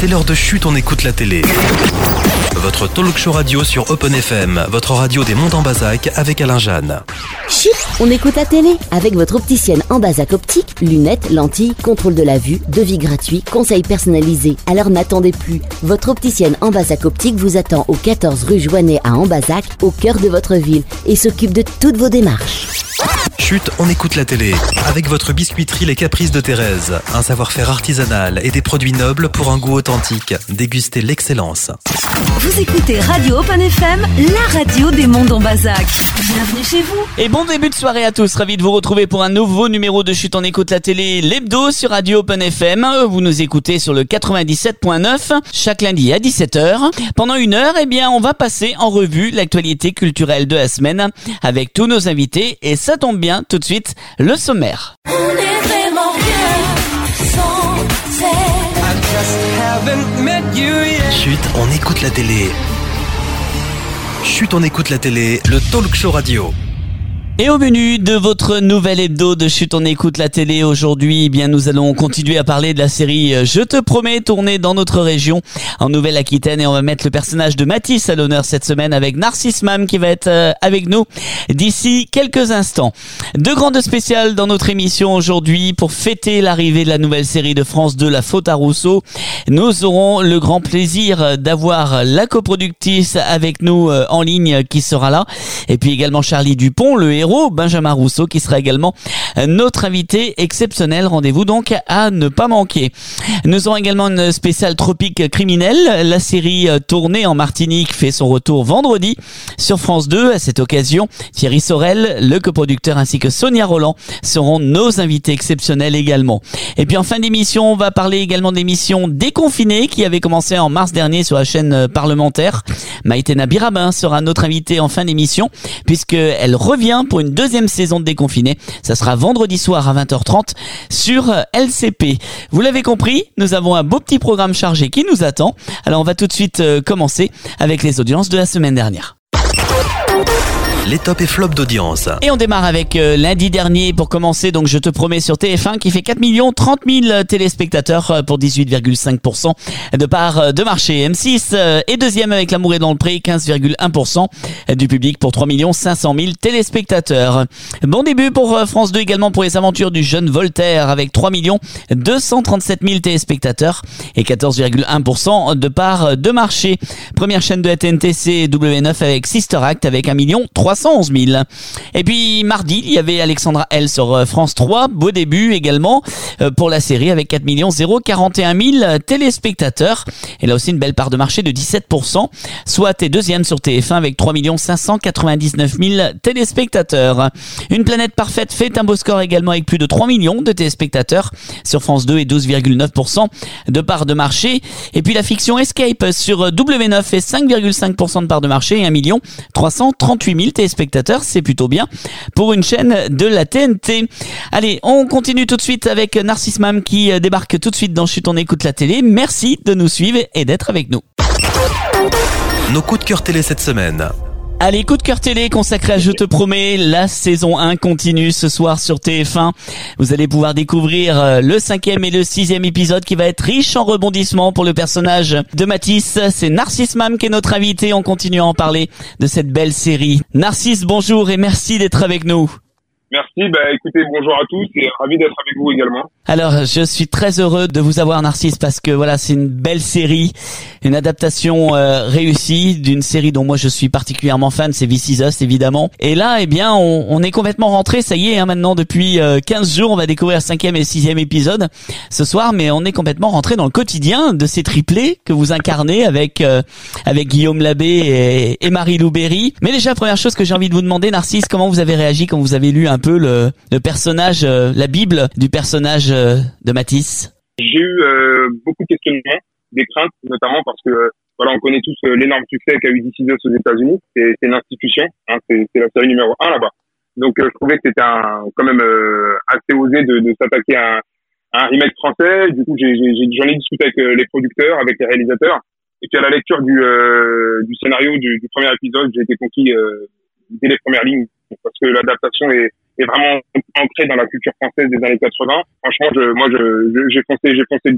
C'est l'heure de Chut, on écoute la télé. Votre talk show radio sur Open FM, votre radio des Monts d'Ambazac avec Alain Jeanne. Chut, on écoute la télé avec votre opticienne Ambazac Optique, lunettes, lentilles, contrôle de la vue, devis gratuit, conseils personnalisés. Alors n'attendez plus, votre opticienne Ambazac Optique vous attend au 14 rue Joannet à Ambazac, au cœur de votre ville, et s'occupe de toutes vos démarches. Chut, on écoute la télé avec votre biscuiterie Les Caprices de Thérèse. Un savoir-faire artisanal et des produits nobles pour un goût authentique. Dégustez l'excellence. Vous écoutez Radio Open FM, la radio des Monts d'Ambazac. Bienvenue chez vous. Et bon début de soirée à tous. Ravi de vous retrouver pour un nouveau numéro de Chut, on écoute la télé, l'hebdo sur Radio Open FM. Vous nous écoutez sur le 97.9 chaque lundi à 17h. Pendant une heure, on va passer en revue l'actualité culturelle de la semaine avec tous nos invités. Et ça tombe bien, tout de suite, le sommaire. On est vraiment bien sans elle. Chut, on écoute la télé. Chut, on écoute la télé, le talk show radio. Et au menu de votre nouvel hebdo de Chut, on écoute la télé aujourd'hui, nous allons continuer à parler de la série Je te promets, tournée dans notre région en Nouvelle-Aquitaine, et on va mettre le personnage de Mathis à l'honneur cette semaine avec Narcisse Mam qui va être avec nous d'ici quelques instants. Deux grandes spéciales dans notre émission aujourd'hui pour fêter l'arrivée de la nouvelle série de France 2, La Faute à Rousseau. Nous aurons le grand plaisir d'avoir la coproductrice avec nous en ligne qui sera là, et puis également Charlie Dupont, le héros Benjamin Rousseau qui sera également notre invité exceptionnel. Rendez-vous donc à ne pas manquer. Nous aurons également une spéciale Tropique criminel. La série tournée en Martinique fait son retour vendredi sur France 2. À cette occasion, Thierry Sorel, le coproducteur, ainsi que Sonia Roland seront nos invités exceptionnels également. Et puis en fin d'émission, on va parler également d'émissions Déconfinées qui avait commencé en mars dernier sur la chaîne parlementaire. Maïtena Birabin sera notre invitée en fin d'émission puisqu'elle revient pour une deuxième saison de Déconfiné. Ça sera vendredi soir à 20h30 sur LCP. Vous l'avez compris, nous avons un beau petit programme chargé qui nous attend. Alors on va tout de suite commencer avec les audiences de la semaine dernière. Les tops et flops d'audience. Et on démarre avec lundi dernier pour commencer. Donc je te promets sur TF1 qui fait 4 30 000 téléspectateurs pour 18,5% de part de marché. M6 est deuxième avec L'amour est dans le pré, 15,1% du public pour 3 500 000 téléspectateurs. Bon début pour France 2 également pour Les Aventures du jeune Voltaire avec 3 237 000 téléspectateurs et 14,1% de part de marché. Première chaîne de la TNT, c'est W9 avec Sister Act avec 1 311 000. Et puis mardi, il y avait Alexandra L sur France 3. Beau début également pour la série avec 4 041 000 téléspectateurs. Et là aussi une belle part de marché de 17%. Soit est deuxième sur TF1 avec 3 599 000 téléspectateurs. Une planète parfaite fait un beau score également avec plus de 3 millions de téléspectateurs sur France 2 et 12,9% de part de marché. Et puis la fiction Escape sur W9 fait 5,5% de part de marché et 1 338 000 téléspectateurs, c'est plutôt bien pour une chaîne de la TNT. Allez, on continue tout de suite avec Narcisse Mam qui débarque tout de suite dans Chut, on écoute la télé. Merci de nous suivre et d'être avec nous. Nos coups de cœur télé cette semaine. Allez, coup de cœur télé consacré à Je te promets, la saison 1 continue ce soir sur TF1. Vous allez pouvoir découvrir le 5e et le 6e épisode qui va être riche en rebondissements pour le personnage de Mathis. C'est Narcisse Mam qui est notre invité. On continue à en parler de cette belle série. Narcisse, bonjour et merci d'être avec nous. Merci, écoutez, bonjour à tous et ravi d'être avec vous également. Alors, je suis très heureux de vous avoir, Narcisse, parce que voilà, c'est une belle série, une adaptation réussie d'une série dont moi je suis particulièrement fan, c'est This Is Us évidemment. Et là, on est complètement rentré, ça y est, maintenant depuis 15 jours, on va découvrir le 5e et le 6e épisode ce soir, mais on est complètement rentré dans le quotidien de ces triplés que vous incarnez avec Guillaume Labbé et Marie-Lou Berry. Mais déjà, première chose que j'ai envie de vous demander, Narcisse, comment vous avez réagi quand vous avez lu un peu le personnage, la Bible du personnage de Mathis? J'ai eu beaucoup de questionnements, des craintes, notamment parce que on connaît tous l'énorme succès qu'a eu This Is Us aux États-Unis. C'est une institution, c'est la série numéro 1 là-bas. Donc je trouvais que c'était quand même assez osé de s'attaquer à un remake français. Du coup, j'en ai discuté avec les producteurs, avec les réalisateurs. Et puis à la lecture du scénario du premier épisode, j'ai été conquis dès les premières lignes parce que l'adaptation est vraiment ancrée dans la culture française des années 80. Franchement, j'ai foncé dedans.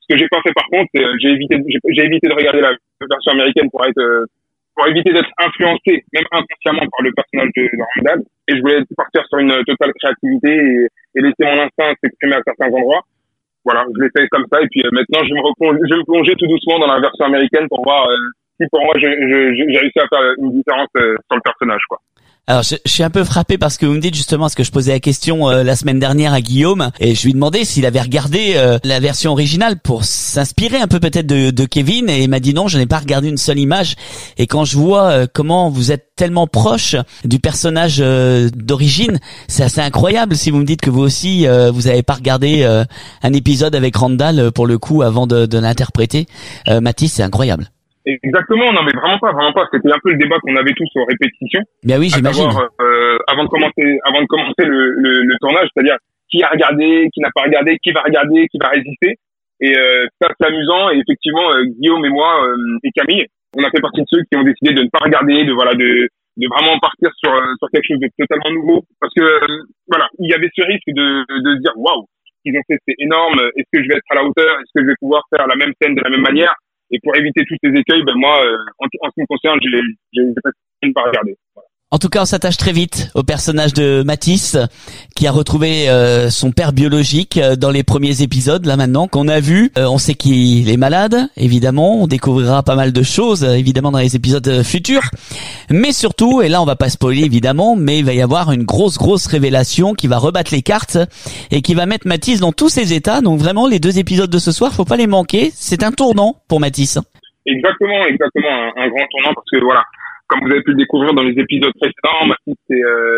Ce que j'ai pas fait par contre, j'ai évité de regarder la version américaine pour éviter d'être influencé, même inconsciemment, par le personnage de Randall. Et je voulais partir sur une totale créativité et laisser mon instinct s'exprimer à certains endroits. Voilà, je l'ai fait comme ça. Et puis maintenant, je vais me plonger tout doucement dans la version américaine pour voir si pour moi j'ai réussi à faire une différence sur le personnage, quoi. Alors, je suis un peu frappé parce que vous me dites justement ce que je posais la question la semaine dernière à Guillaume et je lui demandais s'il avait regardé la version originale pour s'inspirer un peu peut-être de Kevin et il m'a dit non, je n'ai pas regardé une seule image. Et quand je vois comment vous êtes tellement proche du personnage d'origine, c'est assez incroyable. Si vous me dites que vous aussi vous avez pas regardé un épisode avec Randall pour le coup avant de l'interpréter, Mathis, c'est incroyable. Exactement, non mais vraiment pas. C'était un peu le débat qu'on avait tous aux répétitions. Bien oui, j'imagine. Avant de commencer le tournage, c'est-à-dire qui a regardé, qui n'a pas regardé, qui va regarder, qui va résister. Et ça c'est amusant. Et effectivement, Guillaume et moi et Camille, on a fait partie de ceux qui ont décidé de ne pas regarder, de vraiment partir sur quelque chose de totalement nouveau. Parce que voilà, il y avait ce risque de se dire waouh, ce qu'ils ont fait c'est énorme. Est-ce que je vais être à la hauteur? Est-ce que je vais pouvoir faire la même scène de la même manière? Et pour éviter tous ces écueils, moi, en ce qui me concerne, j'ai pas de pas regarder. Voilà. En tout cas, on s'attache très vite au personnage de Mathis, qui a retrouvé son père biologique dans les premiers épisodes, là maintenant, qu'on a vu. On sait qu'il est malade, évidemment. On découvrira pas mal de choses, évidemment, dans les épisodes futurs. Mais surtout, et là on va pas spoiler, évidemment, mais il va y avoir une grosse révélation qui va rebattre les cartes et qui va mettre Mathis dans tous ses états. Donc vraiment, les 2 épisodes de ce soir, faut pas les manquer. C'est un tournant pour Mathis. Exactement, un grand tournant parce que voilà. Comme vous avez pu le découvrir dans les épisodes précédents, Mathis c'est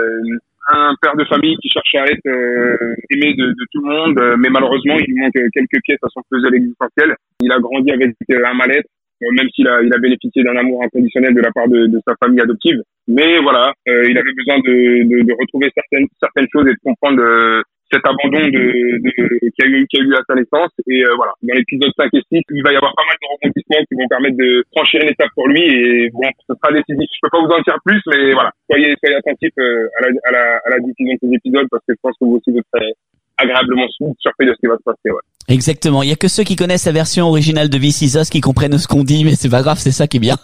un père de famille qui cherche à être aimé de tout le monde, mais malheureusement il lui manque quelques pièces à son puzzle existentiel. Il a grandi avec un mal-être, même s'il a bénéficié d'un amour inconditionnel de la part de sa famille adoptive. Mais voilà, il avait besoin de retrouver certaines choses et de comprendre cet abandon qu'il y a eu à sa naissance. Et voilà, dans l'épisode 5 et 6, il va y avoir pas mal de rebondissements qui vont permettre de franchir une étape pour lui. Et bon, ce sera décisif. Je peux pas vous en dire plus, mais voilà, soyez attentifs à la diffusion de ces épisodes parce que je pense que vous aussi vous serez agréablement surpris de ce qui va se passer. Ouais. Exactement. Il y a que ceux qui connaissent la version originale de This Is Us qui comprennent ce qu'on dit, mais c'est pas grave, c'est ça qui est bien.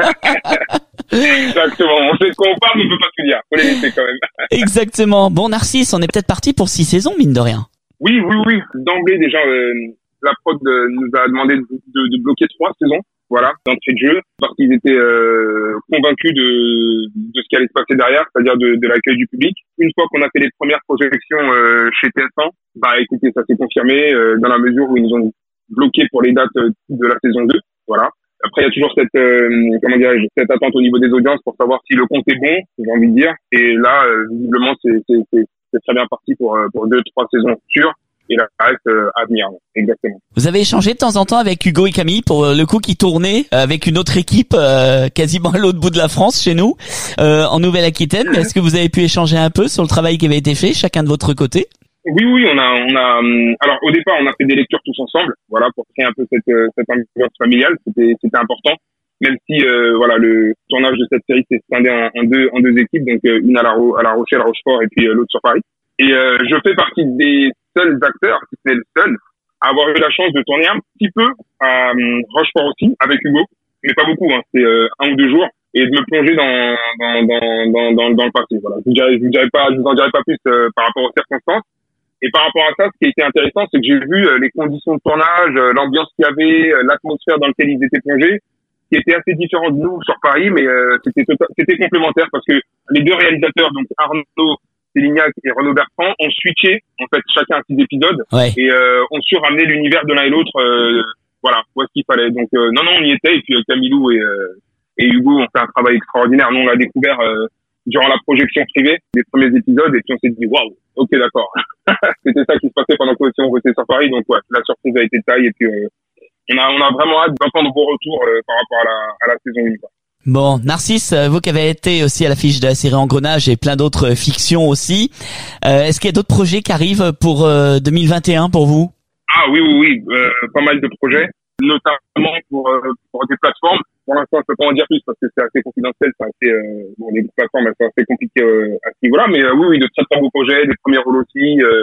Exactement. On sait de quoi on parle, mais on peut pas tout dire. Faut les laisser quand même. Exactement. Bon, Narcisse, on est peut-être parti pour 6 saisons, mine de rien. Oui. D'emblée, déjà, la prod nous a demandé de bloquer 3 saisons. Voilà, d'entrée de jeu, parce qu'ils étaient convaincus de ce qui allait se passer derrière, c'est-à-dire de l'accueil du public. Une fois qu'on a fait les premières projections chez TF1, écoutez, ça s'est confirmé dans la mesure où ils nous ont bloqué pour les dates de la saison 2. Voilà. Après, il y a toujours cette attente au niveau des audiences pour savoir si le compte est bon, j'ai envie de dire. Et là, visiblement, c'est très bien parti pour 2-3 saisons sûres. Et là, ça reste à venir, exactement. Vous avez échangé de temps en temps avec Hugo et Camille pour le coup qui tournait avec une autre équipe quasiment à l'autre bout de la France, chez nous, en Nouvelle-Aquitaine. Est-ce que vous avez pu échanger un peu sur le travail qui avait été fait, chacun de votre côté? Oui, on a. Alors au départ, on a fait des lectures tous ensemble, voilà, pour créer un peu cette ambiance familiale. C'était important, même si le tournage de cette série s'est scindé en deux équipes, donc une à La Rochelle, Rochefort, et puis l'autre sur Paris. Et je fais partie des seuls acteurs, si c'est le seul, à avoir eu la chance de tourner un petit peu à Rochefort aussi, avec Hugo, mais pas beaucoup, hein, c'est 1 ou 2 jours, et de me plonger dans le passé. Voilà, je vous en dirai pas plus par rapport aux circonstances. Et par rapport à ça, ce qui a été intéressant, c'est que j'ai vu les conditions de tournage, l'ambiance qu'il y avait, l'atmosphère dans laquelle ils étaient plongés, qui était assez différent de nous sur Paris, mais c'était complémentaire parce que les 2 réalisateurs, donc Arnaud Célignac et Renaud Bertrand, ont switché en fait chacun 6 épisodes, ouais, et ont su ramener l'univers de l'un et l'autre, voilà, où est-ce qu'il fallait. Donc non, on y était, et puis Camilou et Hugo ont fait un travail extraordinaire. Nous on l'a découvert durant la projection privée des premiers épisodes, et puis on s'est dit waouh, ok, d'accord. C'était ça qui se passait pendant que on était sur Paris, donc ouais, la surprise a été de taille, et puis on a vraiment hâte d'entendre vos retours par rapport à la saison 1. Bon, Narcisse, vous qui avez été aussi à l'affiche de la série Engrenage et plein d'autres fictions aussi, est-ce qu'il y a d'autres projets qui arrivent pour 2021 pour vous? Ah oui, pas mal de projets, notamment pour des plateformes. Pour l'instant, je peux pas en dire plus parce que c'est assez confidentiel, c'est assez les plateformes elles sont assez compliquées à ce niveau-là, mais oui, de très très beaux projets, des premiers rôles aussi.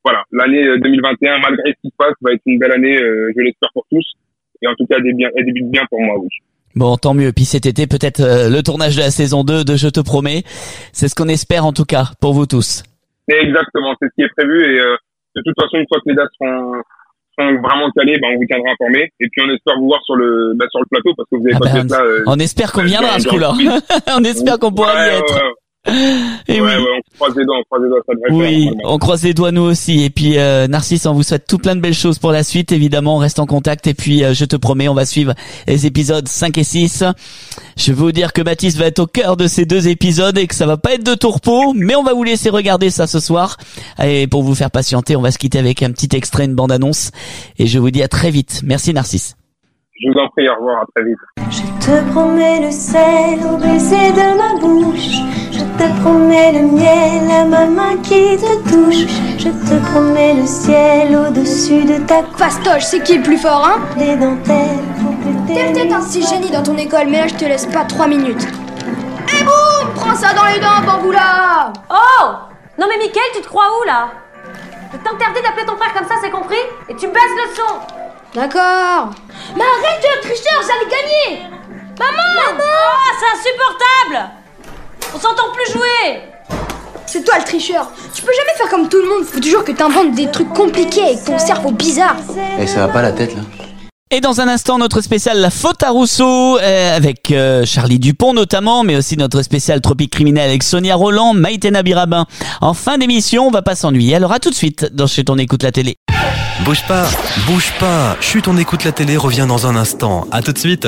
voilà, l'année 2021, malgré ce qui se passe, va être une belle année, je l'espère pour tous. Et en tout cas, elle débute bien pour moi, oui. Bon, tant mieux. Puis cet été, peut-être le tournage de la saison 2 de Je te promets. C'est ce qu'on espère en tout cas pour vous tous. Exactement, c'est ce qui est prévu. Et de toute façon, une fois que les dates seront vraiment calées, on vous tiendra informé. Et puis on espère vous voir sur le plateau parce que vous avez pas fait ça. On espère qu'on viendra ce coup-là. On espère qu'on pourra y être. Et on croise les doigts, ça devrait faire. On croise les doigts nous aussi. Et puis Narcisse, on vous souhaite tout plein de belles choses pour la suite. Évidemment, on reste en contact. Et puis je te promets, on va suivre les épisodes 5 et 6. Je veux vous dire que Baptiste va être au cœur de ces 2 épisodes et que ça va pas être de tourpeau, mais on va vous laisser regarder ça ce soir. Et pour vous faire patienter, on va se quitter avec un petit extrait, une bande-annonce. Et je vous dis à très vite. Merci Narcisse. Je vous en prie, au revoir, à très vite. Je te promets le sel au baiser de ma bouche. Je te promets le miel à ma main qui te touche. Je te promets le ciel au-dessus de ta fastoche, c'est qui le plus fort, hein? Des dentelles. T'es peut-être un petit génie dans ton école, mais là je te laisse pas 3 minutes. Et boum! Prends ça dans les dents, Bamboula! Oh! Non mais Mickaël, tu te crois où là? Je t'interdis d'appeler ton frère comme ça, c'est compris? Et tu baisses le son! D'accord. Mais arrête, tricheur, j'allais gagner. Maman! Oh, c'est insupportable! On s'entend plus jouer! C'est toi le tricheur. Tu peux jamais faire comme tout le monde. Faut toujours que t'inventes des trucs compliqués avec ton cerveau bizarre. Et ça va pas la tête là? Et dans un instant, notre spécial La Faute à Rousseau, avec Charlie Dupont notamment, mais aussi notre spécial Tropique Criminel avec Sonia Roland, Maïté Nabirabin. En fin d'émission, on va pas s'ennuyer. Alors à tout de suite dans Chut on écoute la télé. Bouge pas. Chut on écoute la télé revient dans un instant. À tout de suite.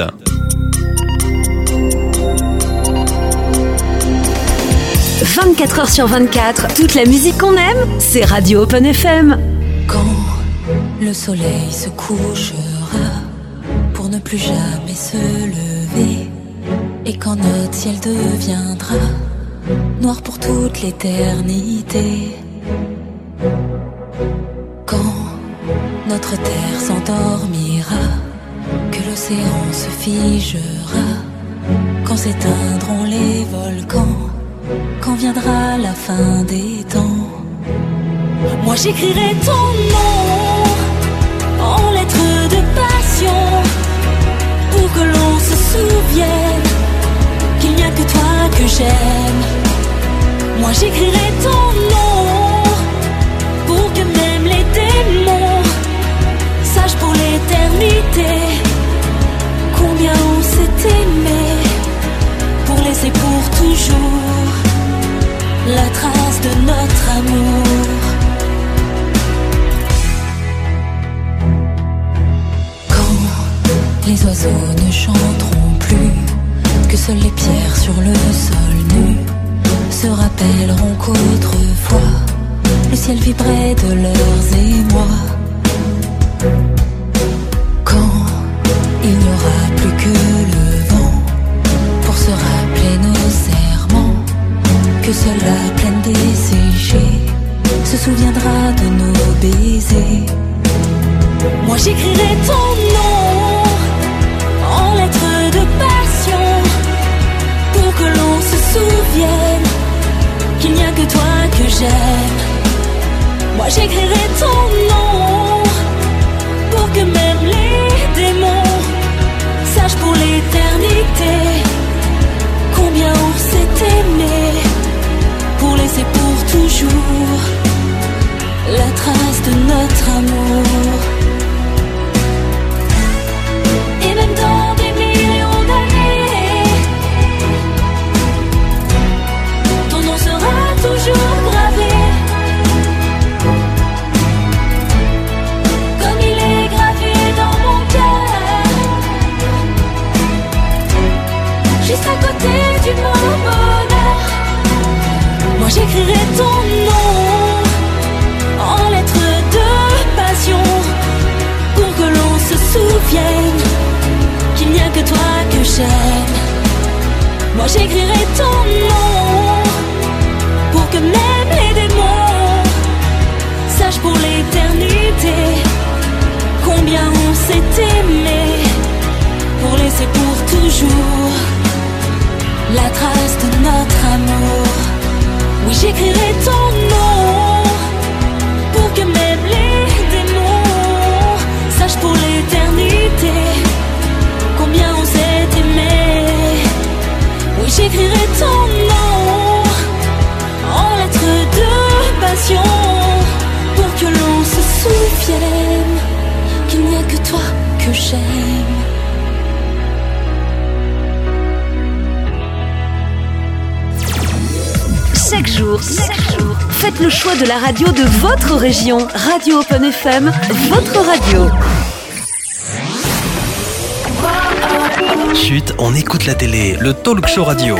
« 24h sur 24, toute la musique qu'on aime, c'est Radio Open FM. » Quand le soleil se couchera pour ne plus jamais se lever, et quand notre ciel deviendra noir pour toute l'éternité, quand notre terre s'endormira, que l'océan se figera, quand s'éteindront les volcans, quand viendra la fin des temps, moi j'écrirai ton nom en lettres de passion, pour que l'on se souvienne qu'il n'y a que toi que j'aime. Moi j'écrirai ton nom pour que même les démons sachent pour l'éternité combien on s'est aimé, pour laisser pour toujours la trace de notre amour. Quand les oiseaux ne chanteront plus, que seules les pierres sur le sol nu se rappelleront qu'autrefois le ciel vibrait de leurs émois. Quand il n'y aura plus que le vent pour se rappeler nos serments, que seule la plaine desséchée se souviendra de nos baisers. Moi j'écrirai ton nom en lettres de passion, pour que l'on se souvienne qu'il n'y a que toi que j'aime. Moi j'écrirai ton nom pour que même les démons sachent pour l'éternité combien on s'est aimé, pour laisser pour toujours la trace de notre amour. Et même dans des millions d'années, ton nom sera toujours gravé, comme il est gravé dans mon cœur, juste à côté du mot bonheur. Moi j'écrirai ton nom en lettres de passion, pour que l'on se souvienne qu'il n'y a que toi que j'aime. Moi j'écrirai ton nom pour que même les démons sachent pour l'éternité combien on s'est aimé, pour laisser pour toujours la trace de notre amour. Oui, j'écrirai ton nom pour que shame. Chaque jour, faites le choix de la radio de votre région. Radio Open FM, votre radio. Chut, on écoute la télé, le talk show radio.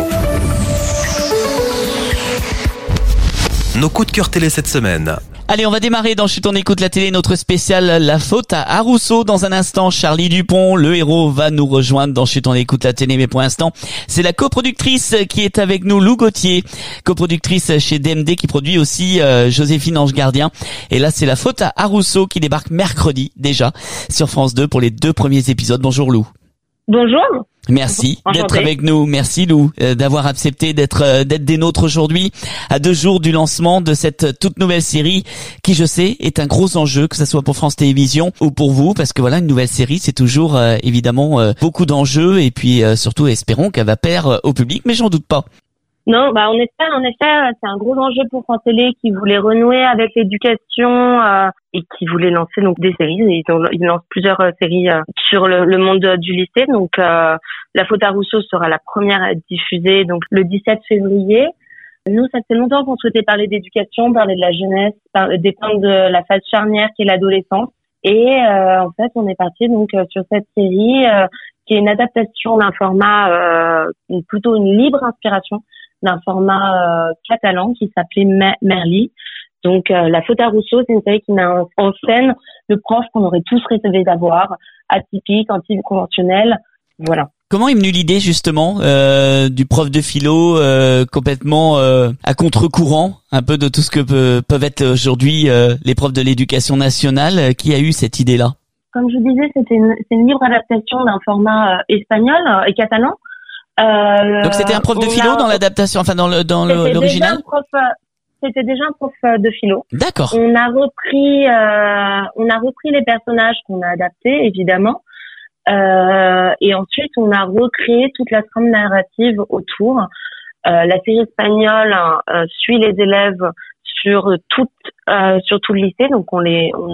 Nos coups de cœur télé cette semaine. Allez, on va démarrer dans Chut, on écoute la télé, notre spécial La faute à Rousseau. Dans un instant, Charlie Dupont, le héros, va nous rejoindre dans Chut, on écoute la télé. Mais pour l'instant, c'est la coproductrice qui est avec nous, Lou Gauthier, coproductrice chez DMD, qui produit aussi Joséphine Ange Gardien. Et là, c'est La faute à Rousseau qui débarque mercredi déjà sur France 2 pour les 2 premiers épisodes. Bonjour Lou. Bonjour. Merci d'être avec nous. Merci Lou d'avoir accepté d'être des nôtres aujourd'hui à 2 jours du lancement de cette toute nouvelle série qui, je sais, est un gros enjeu, que ce soit pour France Télévisions ou pour vous, parce que voilà, une nouvelle série, c'est toujours évidemment beaucoup d'enjeux et puis surtout espérons qu'elle va plaire au public, mais j'en doute pas. Non, en effet, c'est un gros enjeu pour France Télé qui voulait renouer avec l'éducation et qui voulait lancer donc des séries. Ils lancent plusieurs séries sur le monde du lycée. Donc, La faute à Rousseau sera la première à être diffusée donc le 17 février. Nous, ça fait longtemps qu'on souhaitait parler d'éducation, parler de la jeunesse, dépeindre de la phase charnière qui est l'adolescence. Et en fait, on est parti donc sur cette série qui est une adaptation d'un format plutôt une libre inspiration d'un format catalan qui s'appelait Merli. Donc La faute à Rousseau, c'est une série qui met en scène le prof qu'on aurait tous rêvé d'avoir, atypique, anticonventionnel, voilà. Comment est venue l'idée justement du prof de philo complètement à contre-courant un peu de tout ce que peuvent être aujourd'hui les profs de l'éducation nationale? Qui a eu cette idée-là? Comme je vous disais, c'est une libre adaptation d'un format espagnol et catalan. Donc c'était un prof de philo dans l'adaptation, enfin dans l'original. C'était déjà un prof de philo. D'accord. On a repris les personnages qu'on a adaptés, évidemment. Et ensuite, on a recréé toute la trame narrative autour. La série espagnole suit les élèves sur tout le lycée, donc on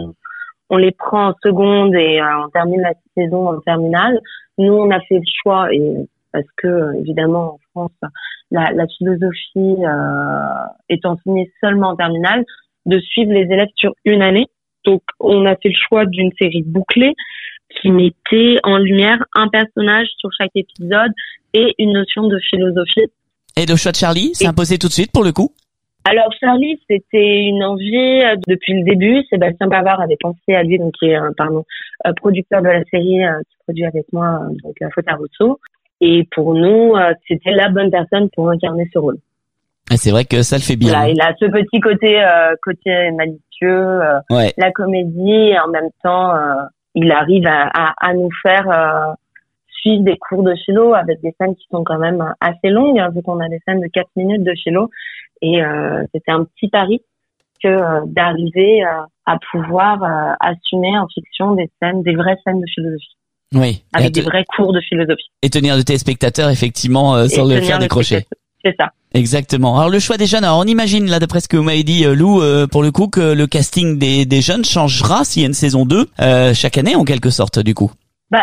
les prend en seconde et on termine la saison en terminale. Nous, on a fait le choix, et parce que évidemment en France, la philosophie est enseignée seulement en terminale, de suivre les élèves sur une année. Donc, on a fait le choix d'une série bouclée qui mettait en lumière un personnage sur chaque épisode et une notion de philosophie. Et le choix de Charlie s'est imposé tout de suite pour le coup? Alors Charlie, c'était une envie depuis le début. Sébastien Bavard avait pensé à lui, donc qui est producteur de la série qui produit avec moi donc La faute à Rousseau. Et pour nous, c'était la bonne personne pour incarner ce rôle. Et c'est vrai que ça le fait bien. Voilà, il a ce petit côté malicieux, ouais. La comédie, et en même temps, il arrive à nous faire suivre des cours de philo avec des scènes qui sont quand même assez longues, vu qu'on a des scènes de 4 minutes de philo. Et c'était un petit pari que d'arriver à pouvoir assumer en fiction des vraies scènes de philosophie. Oui. Avec des vrais cours de philosophie. Et tenir de téléspectateurs, effectivement, sans le faire décrocher. C'est ça. Exactement. Alors le choix des jeunes, alors on imagine là d'après ce que vous m'avez dit Lou, pour le coup que le casting des jeunes changera s'il y a une saison 2 chaque année en quelque sorte du coup.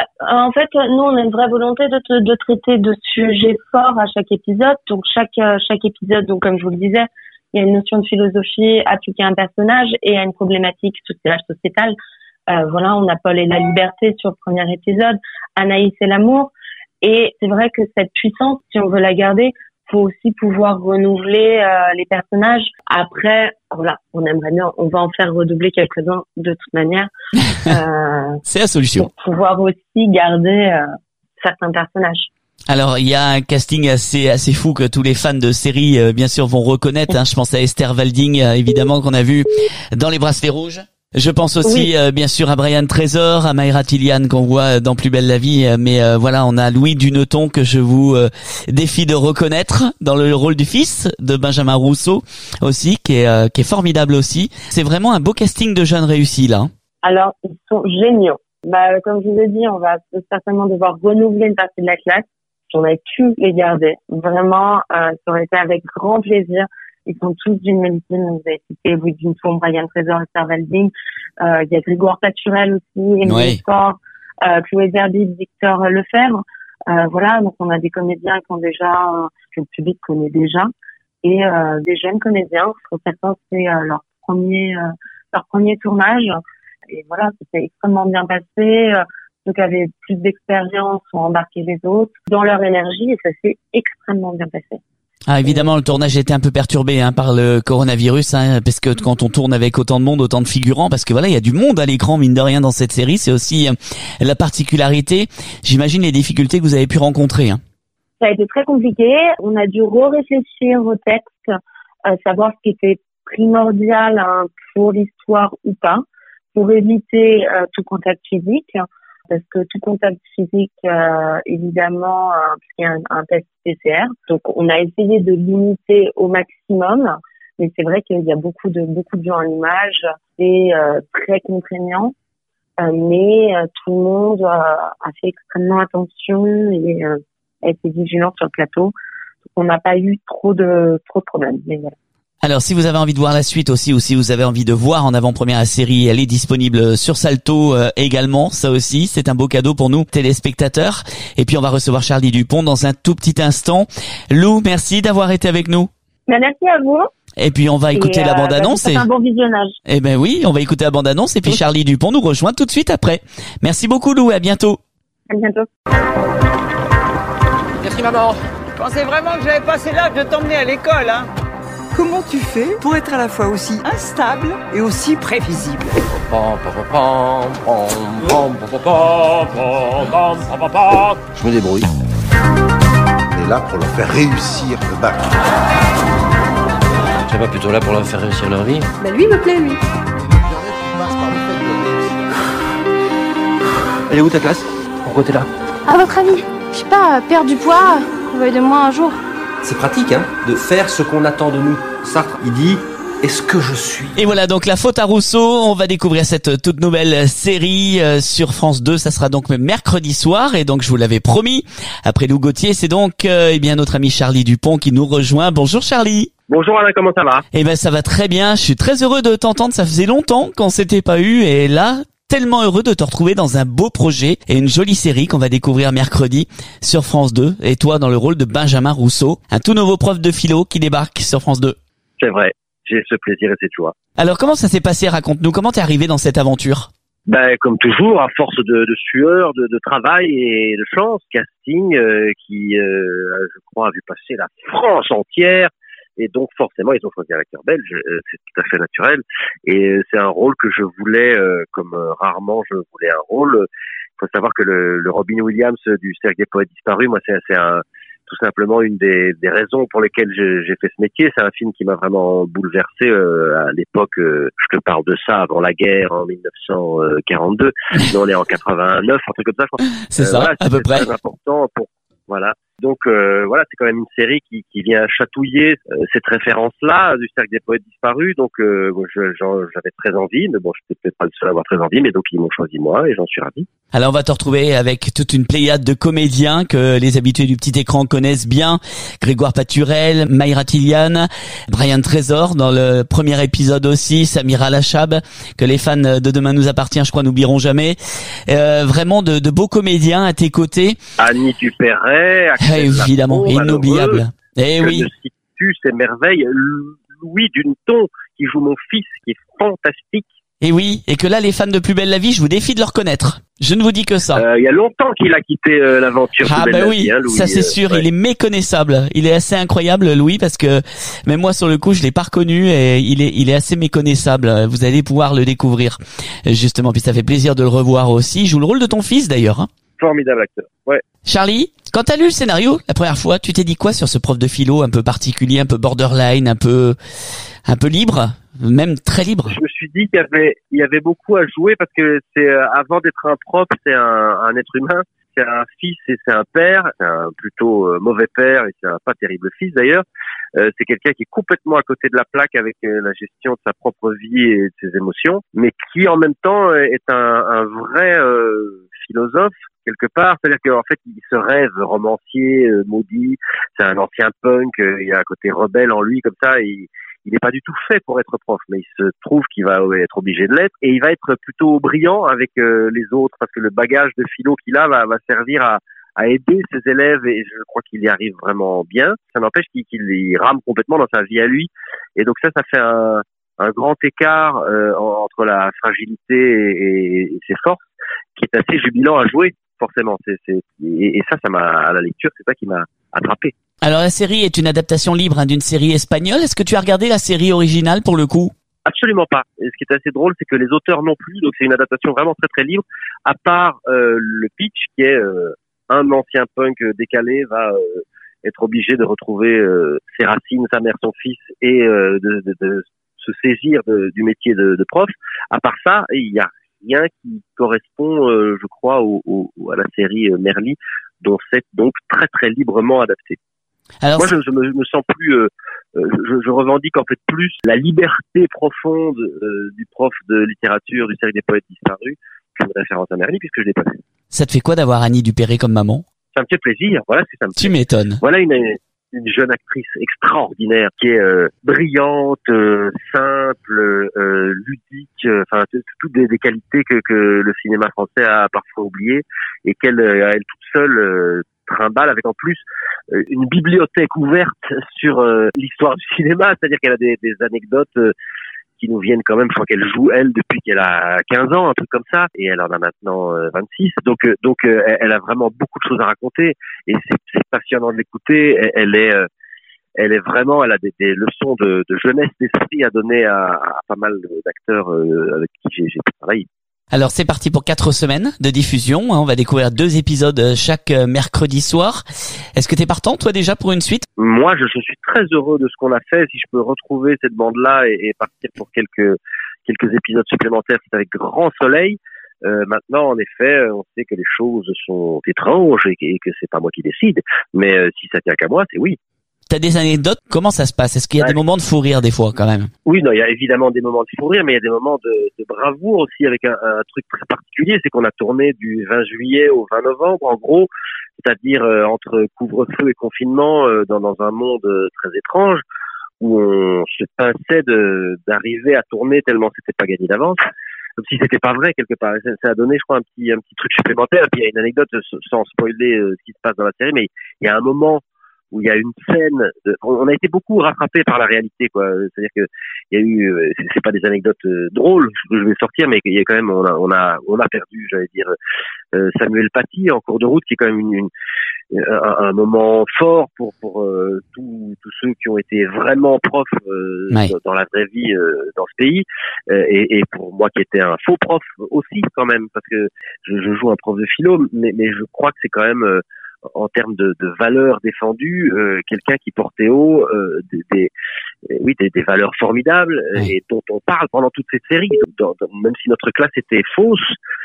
En fait, nous on a une vraie volonté de traiter de sujets forts à chaque épisode. Donc chaque épisode, donc comme je vous le disais, il y a une notion de philosophie appliquée à un personnage et à une problématique sociétale. Voilà, on a Paul et la liberté sur le premier épisode, Anaïs et l'amour. Et c'est vrai que cette puissance, si on veut la garder, faut aussi pouvoir renouveler les personnages. Après, voilà, on aimerait bien, on va en faire redoubler quelques-uns de toute manière. C'est la solution. Pour pouvoir aussi garder certains personnages. Alors, il y a un casting assez fou que tous les fans de séries, bien sûr, vont reconnaître. Je pense à Esther Walding, évidemment, qu'on a vu dans Les Bracelets Rouges. Je pense aussi, bien sûr, à Brian Trésor, à Mayra Tillian qu'on voit dans Plus belle la vie. Mais voilà, on a Louis Duneton que je vous défie de reconnaître dans le rôle du fils de Benjamin Rousseau aussi, qui est formidable aussi. C'est vraiment un beau casting de jeunes réussis là. Alors, ils sont géniaux. Comme je vous ai dit, on va certainement devoir renouveler une partie de la classe. On a pu les garder. Vraiment, ça aurait été avec grand plaisir. Ils sont tous d'une médecine. Vous avez cité Louis Duneton, Brian Trésor, Esther Walding. Il y a Grégoire Paturel aussi, Émilie Fort. Chloé Zerbib, Victor Lefebvre. Voilà, donc on a des comédiens qui ont déjà, que le public connaît déjà, et des jeunes comédiens. Pour certains, c'est leur premier tournage. Et voilà, c'était extrêmement bien passé. Ceux qui avaient plus d'expérience ont embarqué les autres dans leur énergie et ça s'est extrêmement bien passé. Ah, évidemment, le tournage était un peu perturbé par le coronavirus, parce que quand on tourne avec autant de monde, autant de figurants, parce que voilà, il y a du monde à l'écran, mine de rien, dans cette série. C'est aussi la particularité. J'imagine les difficultés que vous avez pu rencontrer. Ça a été très compliqué. On a dû réfléchir au texte, savoir ce qui était primordial pour l'histoire ou pas, pour éviter tout contact physique. Parce que tout contact physique, évidemment, puisqu'il y a un test PCR. Donc, on a essayé de limiter au maximum, mais c'est vrai qu'il y a beaucoup de gens en image. C'est très contraignant, mais tout le monde a fait extrêmement attention et a été vigilant sur le plateau. Donc, on n'a pas eu trop de problèmes. Mais voilà. Alors, si vous avez envie de voir la suite aussi, ou si vous avez envie de voir en avant-première la série, elle est disponible sur Salto également. Ça aussi, c'est un beau cadeau pour nous, téléspectateurs. Et puis, on va recevoir Charlie Dupont dans un tout petit instant. Lou, merci d'avoir été avec nous. Merci à vous. Et puis, on va écouter la bande-annonce. C'est un bon visionnage. Eh ben oui, on va écouter la bande-annonce. Et puis, Charlie Dupont nous rejoint tout de suite après. Merci beaucoup, Lou. À bientôt. À bientôt. Merci, maman. Je pensais vraiment que j'avais passé l'âge de t'emmener à l'école, Comment tu fais pour être à la fois aussi instable et aussi prévisible? Je me débrouille. On est là pour leur faire réussir le bac. Tu n'es pas plutôt là pour leur faire réussir leur vie? Bah lui, il me plaît, lui. Elle est où ta classe? Pourquoi t'es là? À votre avis, je sais pas, perdre du poids, on veuille de moi un jour. C'est pratique, de faire ce qu'on attend de nous. Sartre, il dit, est-ce que je suis? Et voilà, donc la faute à Rousseau. On va découvrir cette toute nouvelle série sur France 2. Ça sera donc mercredi soir. Et donc, je vous l'avais promis. Après Lou Gauthier, c'est donc, bien, notre ami Charlie Dupont qui nous rejoint. Bonjour Charlie. Bonjour Alain, comment ça va? Eh ben, ça va très bien. Je suis très heureux de t'entendre. Ça faisait longtemps qu'on s'était pas eu. Et là, tellement heureux de te retrouver dans un beau projet et une jolie série qu'on va découvrir mercredi sur France 2. Et toi, dans le rôle de Benjamin Rousseau, un tout nouveau prof de philo qui débarque sur France 2. C'est vrai. J'ai ce plaisir et cette joie. Alors, comment ça s'est passé? Raconte-nous. Comment t'es arrivé dans cette aventure? Ben, comme toujours, à force de sueur, de travail et de chance, casting qui, je crois, a vu passer la France entière. Et donc, forcément, ils ont choisi un acteur belge. C'est tout à fait naturel. Et c'est un rôle que je voulais, comme rarement je voulais un rôle. Il faut savoir que le Robin Williams du Cercle des Poètes Disparus, moi, c'est tout simplement une des raisons pour lesquelles j'ai fait ce métier. C'est un film qui m'a vraiment bouleversé à l'époque. Je te parle de ça avant la guerre en 1942. Nous, on est en 89, un truc comme ça, je crois. C'est ça, voilà, à peu près. C'est très important pour, voilà. Donc voilà, c'est quand même une série qui vient chatouiller cette référence-là du Cercle des Poètes Disparus. Donc j'avais très envie, mais bon, je suis peut-être pas le seul à avoir très envie, mais donc ils m'ont choisi moi et j'en suis ravi. Alors on va te retrouver avec toute une pléiade de comédiens que les habitués du petit écran connaissent bien. Grégoire Paturel, Mayra Tilian, Brian Trésor dans le premier épisode aussi, Samira Lachab, que les fans de Demain nous appartient, je crois, n'oublieront jamais. Vraiment de beaux comédiens à tes côtés. Annie Dupéret, évidemment, inoubliable. Eh oui. Tu ces merveilles. Louis Duneton qui joue mon fils, qui est fantastique. Et oui, et que là, les fans de Plus belle la vie, je vous défie de le reconnaître. Je ne vous dis que ça. Il y a longtemps qu'il a quitté l'aventure. Ah Plus belle bah oui, la vie, Louis, ça c'est sûr, ouais. il est méconnaissable. Il est assez incroyable, Louis, parce que même moi sur le coup, je l'ai pas reconnu et il est assez méconnaissable. Vous allez pouvoir le découvrir justement. Puis ça fait plaisir de le revoir aussi. Il joue le rôle de ton fils d'ailleurs. Formidable acteur. Ouais. Charlie, quand t'as lu le scénario la première fois, tu t'es dit quoi sur ce prof de philo un peu particulier, un peu borderline, un peu libre, même très libre? Je me suis dit qu'il y avait beaucoup à jouer parce que c'est avant d'être un prof, c'est un être humain, c'est un fils et c'est un père, c'est un plutôt mauvais père et c'est un pas terrible fils d'ailleurs. C'est quelqu'un qui est complètement à côté de la plaque avec la gestion de sa propre vie et de ses émotions, mais qui en même temps est un vrai philosophe quelque part, c'est-à-dire qu'en fait il se rêve romancier, maudit, c'est un ancien punk, il y a un côté rebelle en lui comme ça, il n'est pas du tout fait pour être prof, mais il se trouve qu'il va être obligé de l'être, et il va être plutôt brillant avec les autres, parce que le bagage de philo qu'il a va servir à aider ses élèves, et je crois qu'il y arrive vraiment bien. Ça n'empêche qu'il rame complètement dans sa vie à lui, et donc ça fait un grand écart entre la fragilité et ses forces, qui est assez jubilant à jouer, forcément. Et ça m'a, à la lecture, c'est ça qui m'a attrapé. Alors la série est une adaptation libre d'une série espagnole. Est-ce que tu as regardé la série originale pour le coup? Absolument pas. Et ce qui est assez drôle, c'est que les auteurs non plus, donc c'est une adaptation vraiment très très libre, à part le pitch qui est un ancien punk décalé va être obligé de retrouver ses racines, sa mère, son fils, et de se saisir du métier de prof. À part ça, il y a rien qui correspond, je crois, à la série Merli, dont c'est donc très très librement adapté. Alors, moi, je me sens plus, je revendique en fait plus la liberté profonde du prof de littérature du cercle des poètes disparus qu'une référence à Merli, puisque je l'ai pas fait. Ça te fait quoi d'avoir Annie Dupéré comme maman? Ça me fait plaisir, voilà ce que ça me fait. Tu m'étonnes. Voilà une jeune actrice extraordinaire qui est brillante, simple, ludique, enfin toutes des qualités que le cinéma français a parfois oubliées, et qu'elle elle toute seule trimballe, avec en plus une bibliothèque ouverte sur l'histoire du cinéma, c'est-à-dire qu'elle a des anecdotes qui nous viennent quand même. Je crois qu'elle joue, elle, depuis qu'elle a 15 ans, un truc comme ça, et elle en a maintenant 26. Donc elle a vraiment beaucoup de choses à raconter, et c'est passionnant de l'écouter. Elle est vraiment, elle a des leçons de jeunesse d'esprit à donner à pas mal d'acteurs avec qui j'ai travaillé. Alors c'est parti pour 4 semaines de diffusion. On va découvrir 2 épisodes chaque mercredi soir. Est-ce que t'es partant, toi, déjà, pour une suite? Moi, je suis très heureux de ce qu'on a fait. Si je peux retrouver cette bande-là et partir pour quelques épisodes supplémentaires, c'est avec grand soleil. Maintenant, en effet, on sait que les choses sont étranges et que c'est pas moi qui décide. Mais si ça tient qu'à moi, c'est oui. T'as des anecdotes? Comment ça se passe? Est-ce qu'il y a des moments de fou rire des fois quand même? Oui, non, il y a évidemment des moments de fou rire, mais il y a des moments de bravoure aussi, avec un truc très particulier, c'est qu'on a tourné du 20 juillet au 20 novembre, en gros, c'est-à-dire entre couvre-feu et confinement, dans un monde très étrange, où on se pinçait d'arriver à tourner tellement c'était pas gagné d'avance, comme si c'était pas vrai quelque part. Ça a donné, je crois, un petit truc supplémentaire. Et puis il y a une anecdote, sans spoiler ce qui se passe dans la série, mais il y a un moment où il y a une scène on a été beaucoup rattrapé par la réalité, quoi. C'est-à-dire que il y a eu, c'est pas des anecdotes drôles que je vais sortir, mais il y a quand même, on a perdu, j'allais dire, Samuel Paty en cours de route, qui est quand même un moment fort pour tous ceux qui ont été vraiment profs dans la vraie vie dans ce pays, et pour moi qui étais un faux prof aussi quand même, parce que je joue un prof de philo, mais je crois que c'est quand même en termes de valeurs défendues, quelqu'un qui portait haut des valeurs formidables, et dont on parle pendant toute cette série. Même si notre classe était fausse,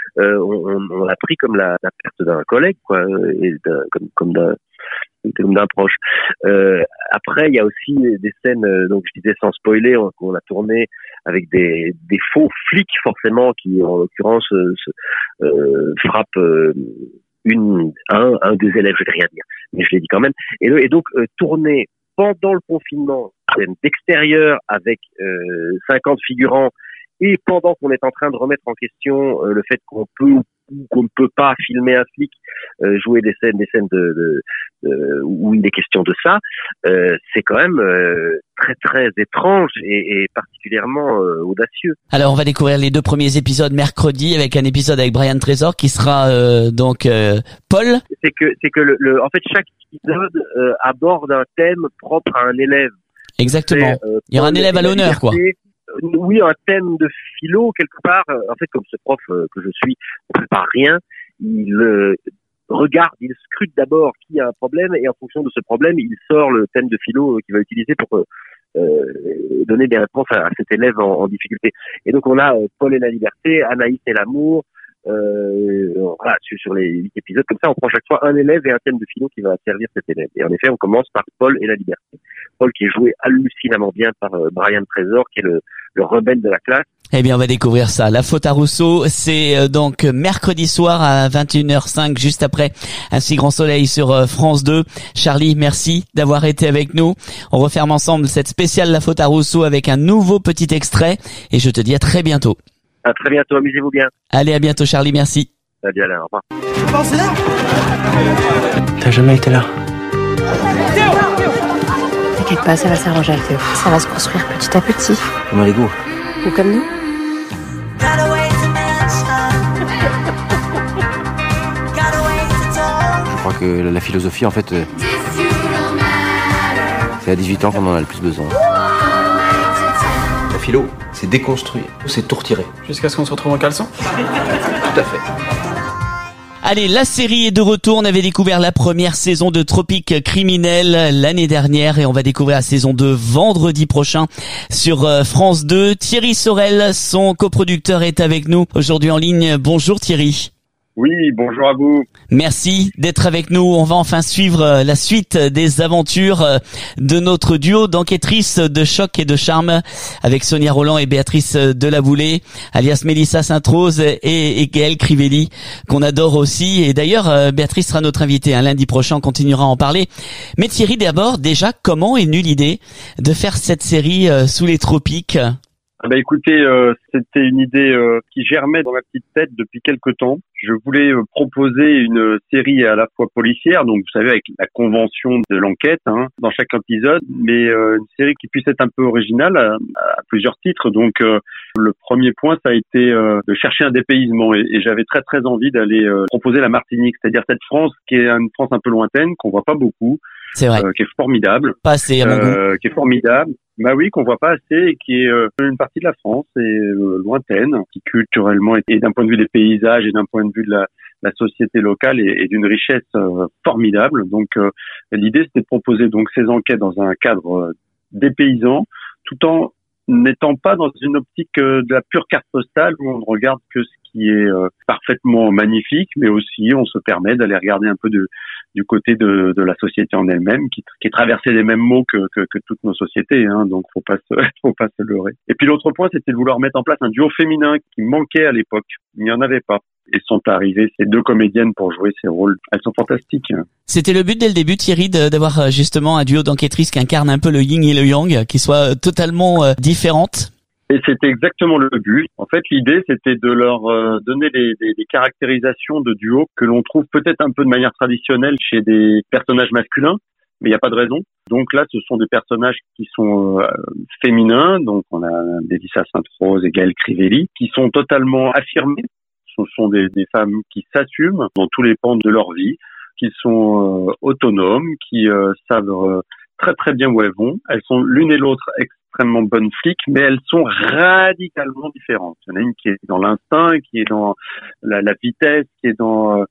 on l'a pris comme la perte d'un collègue, quoi, et comme d'un proche. Après, il y a aussi des scènes, donc je disais sans spoiler, qu'on a tourné avec des faux flics, forcément, qui en l'occurrence frappent un des élèves, je vais rien dire, mais je l'ai dit quand même. Et donc tourner pendant le confinement, d'extérieur, avec 50 figurants, et pendant qu'on est en train de remettre en question le fait qu'on peut ou qu'on ne peut pas filmer un flic, jouer des scènes où il est question de ça, c'est quand même très très étrange et particulièrement audacieux. Alors on va découvrir les 2 premiers épisodes mercredi, avec un épisode avec Brian Trésor qui sera donc Paul. C'est que en fait chaque épisode aborde un thème propre à un élève. Exactement. Il y aura un élève à l'honneur, quoi. Oui, un thème de philo quelque part. En fait, comme ce prof que je suis ne prépare rien, il regarde, il scrute d'abord qui a un problème, et en fonction de ce problème, il sort le thème de philo qu'il va utiliser pour donner des réponses à cet élève en difficulté. Et donc on a Paul et la liberté, Anaïs et l'amour, Voilà, sur les 8 épisodes, comme ça, on prend chaque fois un élève et un thème de philo qui va servir cet élève. Et en effet, on commence par Paul et la liberté. Paul qui est joué hallucinamment bien par Brian Trésor, qui est le rebelle de la classe. Eh bien, on va découvrir ça. La faute à Rousseau, c'est donc mercredi soir à 21h05, juste après Un si grand soleil sur France 2. Charlie, merci d'avoir été avec nous. On referme ensemble cette spéciale La faute à Rousseau avec un nouveau petit extrait. Et je te dis à très bientôt. À très bientôt, amusez-vous bien. Allez, à bientôt Charlie, merci. Salut Alain, au revoir. T'as jamais été là. T'inquiète pas, ça va s'arranger avec Théo. Ça va se construire petit à petit. Comme un Lego. Ou comme nous. Je crois que la philosophie, en fait, c'est à 18 ans qu'on en a le plus besoin. La philo, c'est déconstruire, c'est tout retirer. Jusqu'à ce qu'on se retrouve en caleçon. Tout à fait. Allez, la série est de retour. On avait découvert la première saison de Tropique Criminel l'année dernière et on va découvrir la saison 2 vendredi prochain sur France 2. Thierry Sorel, son coproducteur, est avec nous aujourd'hui en ligne. Bonjour Thierry. Oui, bonjour à vous. Merci d'être avec nous. On va enfin suivre la suite des aventures de notre duo d'enquêtrices de choc et de charme avec Sonia Roland et Béatrice Delaboulé, alias Mélissa Sainte-Rose et Gaëlle Crivelli, qu'on adore aussi. Et d'ailleurs, Béatrice sera notre invitée lundi prochain. On continuera à en parler. Mais Thierry, d'abord, déjà, comment est venue l'idée de faire cette série sous les tropiques ? Écoutez, c'était une idée qui germait dans ma petite tête depuis quelque temps. Je voulais proposer une série à la fois policière, donc vous savez avec la convention de l'enquête dans chaque épisode, mais une série qui puisse être un peu originale à plusieurs titres. Donc le premier point, ça a été de chercher un dépaysement et j'avais très très envie d'aller proposer la Martinique, c'est-à-dire cette France qui est une France un peu lointaine, qu'on voit pas beaucoup. C'est vrai. Qui est formidable. Pas assez à mon goût. Qui est formidable. Bah oui, qu'on voit pas assez et qui est une partie de la France et lointaine, qui culturellement et d'un point de vue des paysages et d'un point de vue de la société locale est d'une richesse formidable. Donc l'idée c'était de proposer donc ces enquêtes dans un cadre dépaysant, tout en n'étant pas dans une optique de la pure carte postale où on ne regarde que ce qui est parfaitement magnifique, mais aussi on se permet d'aller regarder un peu du côté de la société en elle-même, qui est traversée des mêmes maux que toutes nos sociétés, donc faut pas se leurrer. Et puis l'autre point, c'était de vouloir mettre en place un duo féminin qui manquait à l'époque. Il n'y en avait pas. Et sont arrivées ces deux comédiennes pour jouer ces rôles. Elles sont fantastiques. C'était le but dès le début, Thierry, d'avoir justement un duo d'enquêtrices qui incarne un peu le yin et le yang, qui soit totalement différentes. Et c'était exactement le but. En fait, l'idée, c'était de leur donner des caractérisations de duo que l'on trouve peut-être un peu de manière traditionnelle chez des personnages masculins, mais il n'y a pas de raison. Donc là, ce sont des personnages qui sont féminins. Donc on a Mélissa Sainte-Rose et Gaëlle Crivelli, qui sont totalement affirmés. Ce sont des femmes qui s'assument dans tous les pans de leur vie, qui sont autonomes, qui savent très très bien où elles vont. Elles sont l'une et l'autre extrêmement bonnes flics, mais elles sont radicalement différentes. Il y en a une qui est dans l'instinct, qui est dans la vitesse, qui est dans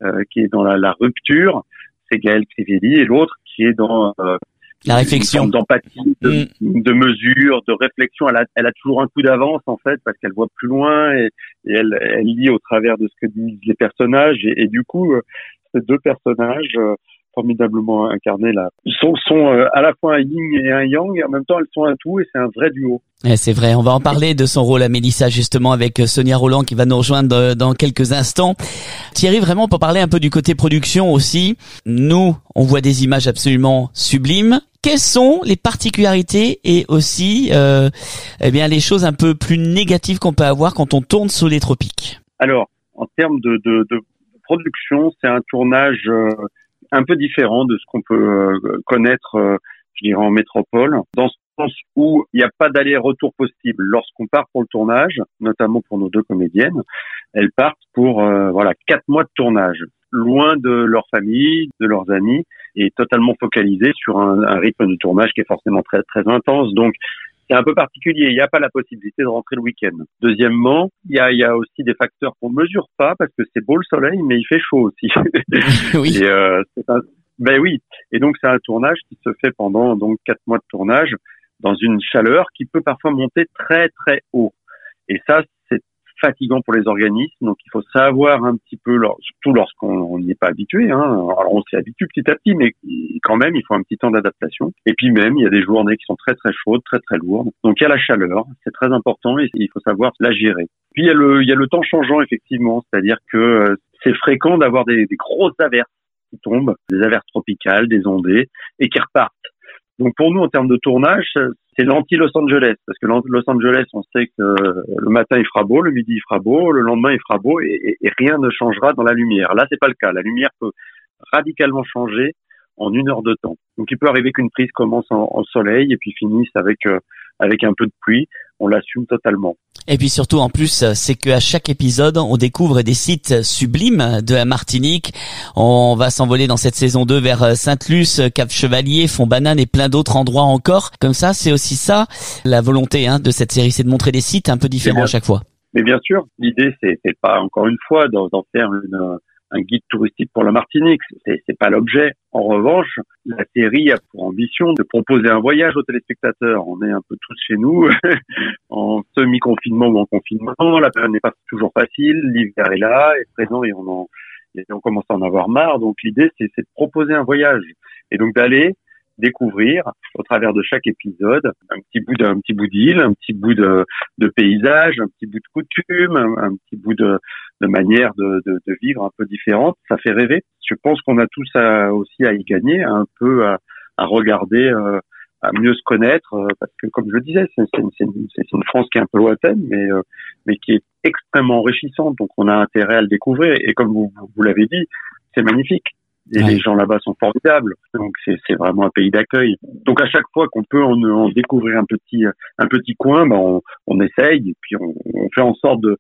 la rupture, c'est Gaëlle Crivelli, et l'autre qui est dans la réflexion, d'empathie, de mesure, de réflexion. Elle a toujours un coup d'avance en fait parce qu'elle voit plus loin et elle lit au travers de ce que disent les personnages et du coup ces deux personnages formidablement incarnés là sont à la fois un yin et un yang et en même temps elles sont un tout et c'est un vrai duo. C'est vrai, on va en parler de son rôle à Mélissa justement avec Sonia Roland qui va nous rejoindre dans quelques instants. Thierry, vraiment pour parler un peu du côté production aussi, nous on voit des images absolument sublimes. Quelles sont les particularités et aussi les choses un peu plus négatives qu'on peut avoir quand on tourne sous les tropiques? Alors, en termes de production, c'est un tournage un peu différent de ce qu'on peut connaître, je dirais, en métropole, dans ce sens où il n'y a pas d'aller-retour possible. Lorsqu'on part pour le tournage, notamment pour nos deux comédiennes, elles partent pour 4 mois de tournage, loin de leur famille, de leurs amis, et totalement focalisées sur un rythme de tournage qui est forcément très très intense. Donc c'est un peu particulier, il n'y a pas la possibilité de rentrer le week-end. Deuxièmement, il y a aussi des facteurs qu'on ne mesure pas parce que c'est beau le soleil, mais il fait chaud aussi. Oui. Et donc c'est un tournage qui se fait pendant 4 mois de tournage dans une chaleur qui peut parfois monter très très haut. Et ça, fatigant pour les organismes. Donc il faut savoir un petit peu, surtout lorsqu'on n'y est pas habitué. Alors on s'y habitue petit à petit, mais quand même il faut un petit temps d'adaptation. Et puis même il y a des journées qui sont très très chaudes, très très lourdes. Donc il y a la chaleur, c'est très important et il faut savoir la gérer. Puis il y a le temps changeant effectivement, c'est-à-dire que c'est fréquent d'avoir des grosses averses qui tombent, des averses tropicales, des ondées et qui repartent. Donc pour nous en termes de tournage, c'est l'anti-Los Angeles, parce que Los Angeles, on sait que le matin il fera beau, le midi il fera beau, le lendemain il fera beau et rien ne changera dans la lumière. Là c'est pas le cas, la lumière peut radicalement changer en 1 heure de temps. Donc il peut arriver qu'une prise commence en soleil et puis finisse avec un peu de pluie. On l'assume totalement. Et puis surtout, en plus, c'est qu'à chaque épisode, on découvre des sites sublimes de la Martinique. On va s'envoler dans cette saison 2 vers Sainte-Luce, Cap-Chevalier, Font-Banane et plein d'autres endroits encore. Comme ça, c'est aussi ça, la volonté de cette série, c'est de montrer des sites un peu différents à chaque fois. Mais bien sûr, l'idée, c'est pas, encore une fois, d'en faire un guide touristique pour la Martinique. C'est pas l'objet. En revanche, la série a pour ambition de proposer un voyage aux téléspectateurs. On est un peu tous chez nous, en semi-confinement ou en confinement. La période n'est pas toujours facile. L'hiver est là, est présent et on commence à en avoir marre. Donc l'idée, c'est de proposer un voyage. Et donc d'aller découvrir au travers de chaque épisode un petit bout d'île, un petit bout de paysage, un petit bout de coutume, un petit bout de manière de vivre un peu différente. Ça fait rêver. Je pense qu'on a tous aussi à y gagner, un peu à regarder, à mieux se connaître, parce que comme je le disais, c'est une France qui est un peu lointaine, mais qui est extrêmement enrichissante. Donc on a intérêt à le découvrir. Et comme vous l'avez dit, c'est magnifique. Et les gens là-bas sont formidables. Donc c'est vraiment un pays d'accueil. Donc à chaque fois qu'on peut en découvrir un petit coin, on essaye et puis on fait en sorte de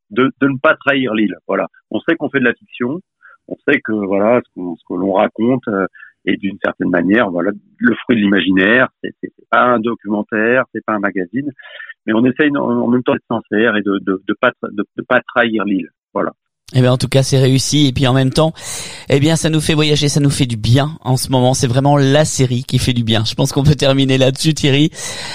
ne pas trahir l'île. Voilà. On sait qu'on fait de la fiction. On sait que voilà ce que l'on raconte est d'une certaine manière le fruit de l'imaginaire. C'est pas un documentaire, c'est pas un magazine, mais on essaye en même temps d'être sincère et de pas trahir l'île. Voilà. Eh bien, en tout cas, c'est réussi. Et puis, en même temps, ça nous fait voyager, ça nous fait du bien en ce moment. C'est vraiment la série qui fait du bien. Je pense qu'on peut terminer là-dessus, Thierry.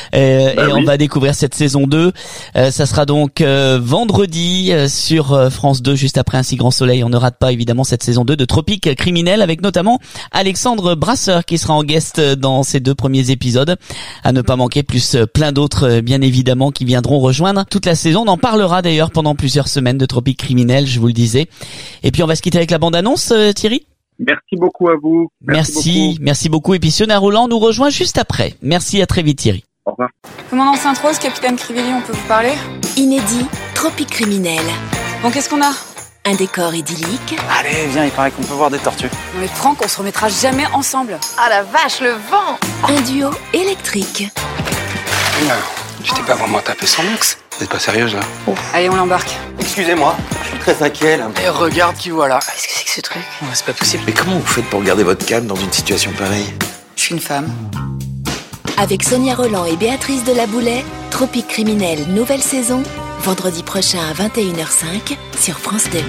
On va découvrir cette saison 2. Ça sera donc vendredi sur France 2, juste après Un si grand soleil. On ne rate pas, évidemment, cette saison 2 de Tropique criminel, avec notamment Alexandre Brasseur qui sera en guest dans ces 2 premiers épisodes. À ne pas manquer, plus plein d'autres, bien évidemment, qui viendront rejoindre toute la saison. On en parlera d'ailleurs pendant plusieurs semaines de Tropique criminel, je vous le dis. Et puis on va se quitter avec la bande-annonce, Thierry. Merci beaucoup à vous. Merci beaucoup. Et puis Sonia Roland nous rejoint juste après. Merci, à très vite, Thierry. Au revoir. Commandant Sainte-Rose, capitaine Crivelli, on peut vous parler? Inédit, Tropique criminel. Bon, qu'est-ce qu'on a? Un décor idyllique. Allez, viens, il paraît qu'on peut voir des tortues. Non mais Franck, on se remettra jamais ensemble. Ah la vache, le vent! Un duo électrique. Non, tu t'es pas vraiment tapé son ex? Vous êtes pas sérieuse là? Allez, on l'embarque. Excusez-moi, je suis très inquiet là. Et regarde qui voilà. Qu'est-ce que c'est que ce truc? C'est pas possible. Mais comment vous faites pour garder votre calme dans une situation pareille? Je suis une femme. Avec Sonia Roland et Béatrice Delaboulet, Tropique criminel, nouvelle saison, vendredi prochain à 21h05 sur France 2.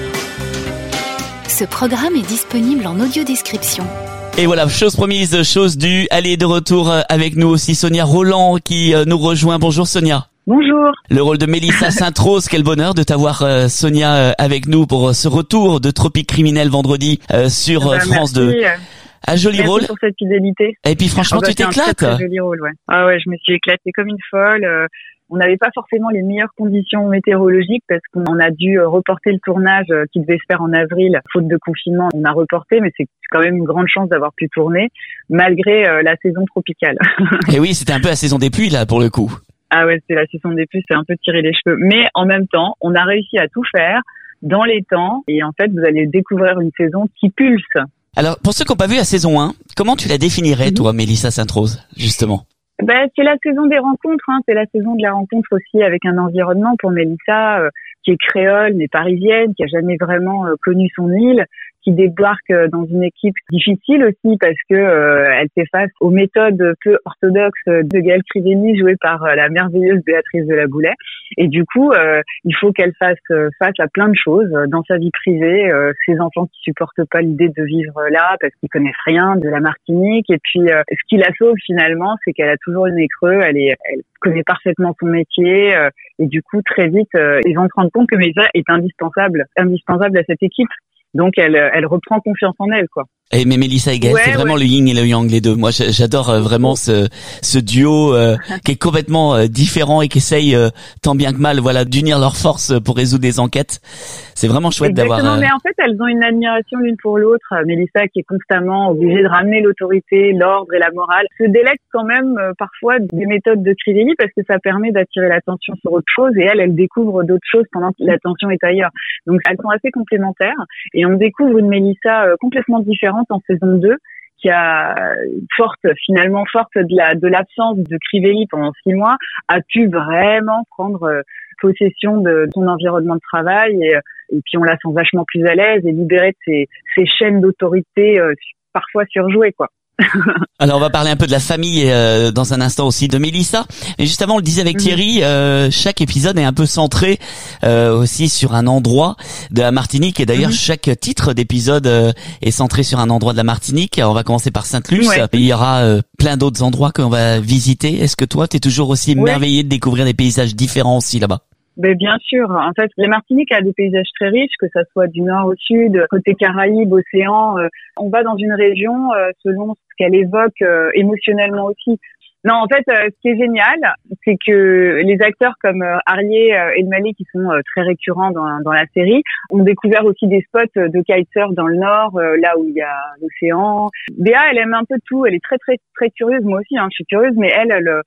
Ce programme est disponible en audio-description. Et voilà, chose promise, chose due. Allez, de retour avec nous aussi Sonia Roland qui nous rejoint. Bonjour Sonia. Bonjour. Le rôle de Mélissa Sainte-Rose, quel bonheur de t'avoir Sonia avec nous pour ce retour de Tropique criminel vendredi sur France 2. Un joli merci rôle. Pour cette fidélité. Et puis franchement, tu t'éclates. C'est un très joli rôle, ouais. Ah ouais, je me suis éclatée comme une folle. On n'avait pas forcément les meilleures conditions météorologiques parce qu'on a dû reporter le tournage qui devait se faire en avril. Faute de confinement, on a reporté, mais c'est quand même une grande chance d'avoir pu tourner malgré la saison tropicale. Et oui, c'était un peu la saison des pluies là pour le coup. Ah ouais, c'est la saison des pluies, c'est un peu tirer les cheveux. Mais en même temps, on a réussi à tout faire dans les temps et en fait, vous allez découvrir une saison qui pulse. Alors, pour ceux qui n'ont pas vu la saison 1, comment tu la définirais, toi, Mélissa Sainte-Rose, justement? C'est la saison des rencontres, hein. C'est la saison de la rencontre aussi avec un environnement pour Mélissa qui est créole mais parisienne, qui a jamais vraiment connu son île, qui débarque dans une équipe difficile aussi parce que elle fait face aux méthodes peu orthodoxes de Gaëlle Crivelli, jouée par la merveilleuse Béatrice de la Boulay. Et du coup, il faut qu'elle fasse face à plein de choses dans sa vie privée, ses enfants qui supportent pas l'idée de vivre là parce qu'ils connaissent rien de la Martinique. Et puis, ce qui la sauve finalement, c'est qu'elle a toujours le nez creux, elle connaît parfaitement son métier, et du coup, très vite, ils vont se rendre compte que Mélissa est indispensable à cette équipe. Donc, elle reprend confiance en elle, quoi. Et mais Mélissa et Gaëlle, c'est vraiment le yin et le yang, les deux. Moi, j'adore vraiment ce duo qui est complètement différent et qui essaye tant bien que mal, voilà, d'unir leurs forces pour résoudre des enquêtes. C'est vraiment chouette d'avoir. Mais en fait, elles ont une admiration l'une pour l'autre. Mélissa, qui est constamment obligée de ramener l'autorité, l'ordre et la morale, se délecte quand même parfois des méthodes de Crivelli parce que ça permet d'attirer l'attention sur autre chose, et elle découvre d'autres choses pendant que l'attention est ailleurs. Donc, elles sont assez complémentaires, et on découvre une Mélissa complètement différente en saison 2, qui a forte de l'absence de Crivelli pendant 6 mois, a pu vraiment prendre possession de son environnement de travail, et puis on la sent vachement plus à l'aise et libérée de ses chaînes d'autorité parfois surjouées, quoi. Alors on va parler un peu de la famille dans un instant aussi de Mélissa. Et juste avant, on le disait avec Thierry, chaque épisode est un peu centré aussi sur un endroit de la Martinique, et d'ailleurs chaque titre d'épisode est centré sur un endroit de la Martinique. Alors, on va commencer par Sainte-Luce, il y aura plein d'autres endroits qu'on va visiter. Est-ce que toi t'es toujours aussi émerveillé de découvrir des paysages différents aussi là-bas? Ben bien sûr. En fait, la Martinique a des paysages très riches, que ça soit du nord au sud, côté Caraïbes, océan. On va dans une région selon ce qu'elle évoque émotionnellement aussi. Non, en fait, ce qui est génial, c'est que les acteurs comme Arié et Mali, qui sont très récurrents dans la série, ont découvert aussi des spots de kitesurf dans le nord, là où il y a l'océan. Béa, elle aime un peu tout. Elle est très très très curieuse. Moi aussi, je suis curieuse, mais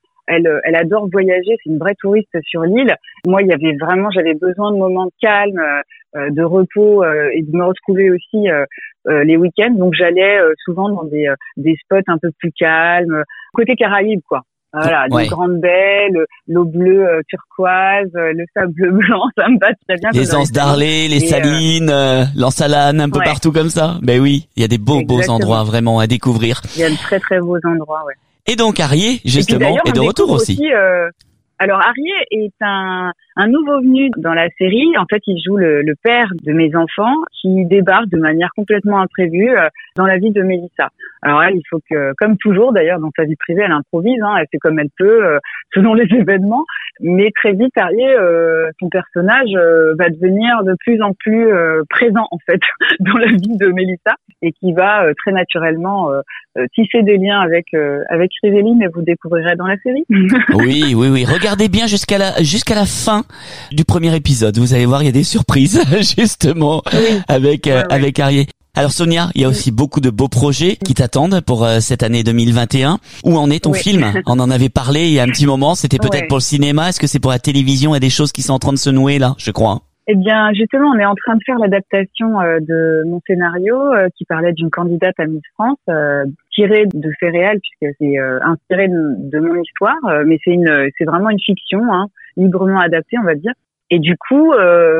elle adore voyager, c'est une vraie touriste sur l'île. Moi, j'avais besoin de moments de calme, de repos, et de me retrouver aussi les week-ends. Donc, j'allais souvent dans des spots un peu plus calmes, côté Caraïbes, quoi. Voilà, des grandes baies, l'eau bleue turquoise, le sable blanc, ça me va très bien. Les anses d'Arlé, les salines, l'Ensalane, un peu partout comme ça. Ben oui, il y a des beaux endroits vraiment à découvrir. Il y a de très très beaux endroits, ouais. Et donc Arié, justement, est de retour aussi. Alors Arié est un nouveau venu dans la série. En fait, il joue le père de mes enfants qui débarque de manière complètement imprévue dans la vie de Mélissa. Alors elle, il faut que, comme toujours d'ailleurs dans sa vie privée, elle improvise, elle fait comme elle peut selon les événements. Mais très vite, Arié, son personnage va devenir de plus en plus présent en fait dans la vie de Mélissa, et qui va très naturellement tisser des liens avec Crivelli, mais vous découvrirez dans la série. Oui. Regardez bien jusqu'à la fin du premier épisode. Vous allez voir, il y a des surprises justement avec Arié. Alors Sonia, il y a aussi beaucoup de beaux projets qui t'attendent pour cette année 2021. Où en est ton film? On en avait parlé il y a un petit moment. C'était peut-être pour le cinéma. Est-ce que c'est pour la télévision? Il y a des choses qui sont en train de se nouer là, je crois. Eh bien, justement, on est en train de faire l'adaptation de mon scénario qui parlait d'une candidate à Miss France, tirée de faits réels, puisque c'est inspiré de mon histoire, mais c'est vraiment une fiction, librement adaptée, on va dire. Et du coup,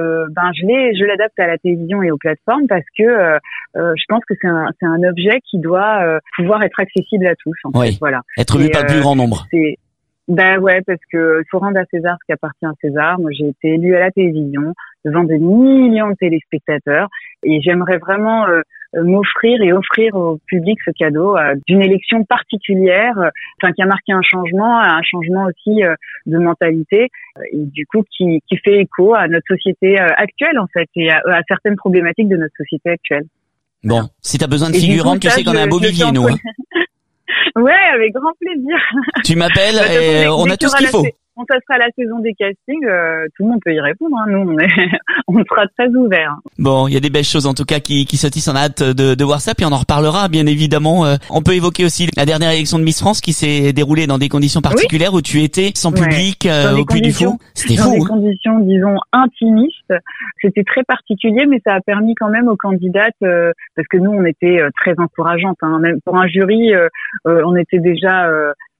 je l'adapte à la télévision et aux plateformes parce que je pense que c'est un objet qui doit pouvoir être accessible à tous. En fait, voilà. Être vu par le plus grand nombre. Parce que faut rendre à César ce qui appartient à César. Moi, j'ai été élue à la télévision devant des millions de téléspectateurs, et j'aimerais vraiment m'offrir et offrir au public ce cadeau d'une élection particulière, qui a marqué un changement aussi de mentalité, et du coup qui fait écho à notre société actuelle en fait, et à certaines problématiques de notre société actuelle. Bon, si t'as besoin de figurantes, tu sais qu'on a un beau vivier, nous. Ouais, avec grand plaisir. Tu m'appelles et on a tout ce qu'il faut. Quand ça sera la saison des castings, tout le monde peut y répondre. Nous, on sera très ouverts. Bon, il y a des belles choses en tout cas qui se tissent. On a hâte de voir ça, puis on en reparlera bien évidemment. On peut évoquer aussi la dernière élection de Miss France qui s'est déroulée dans des conditions particulières où tu étais sans public au Puy du Fou. C'était fou. Dans des conditions, disons, intimistes. C'était très particulier, mais ça a permis quand même aux candidates, parce que nous, on était très encourageantes. Même pour un jury, on était déjà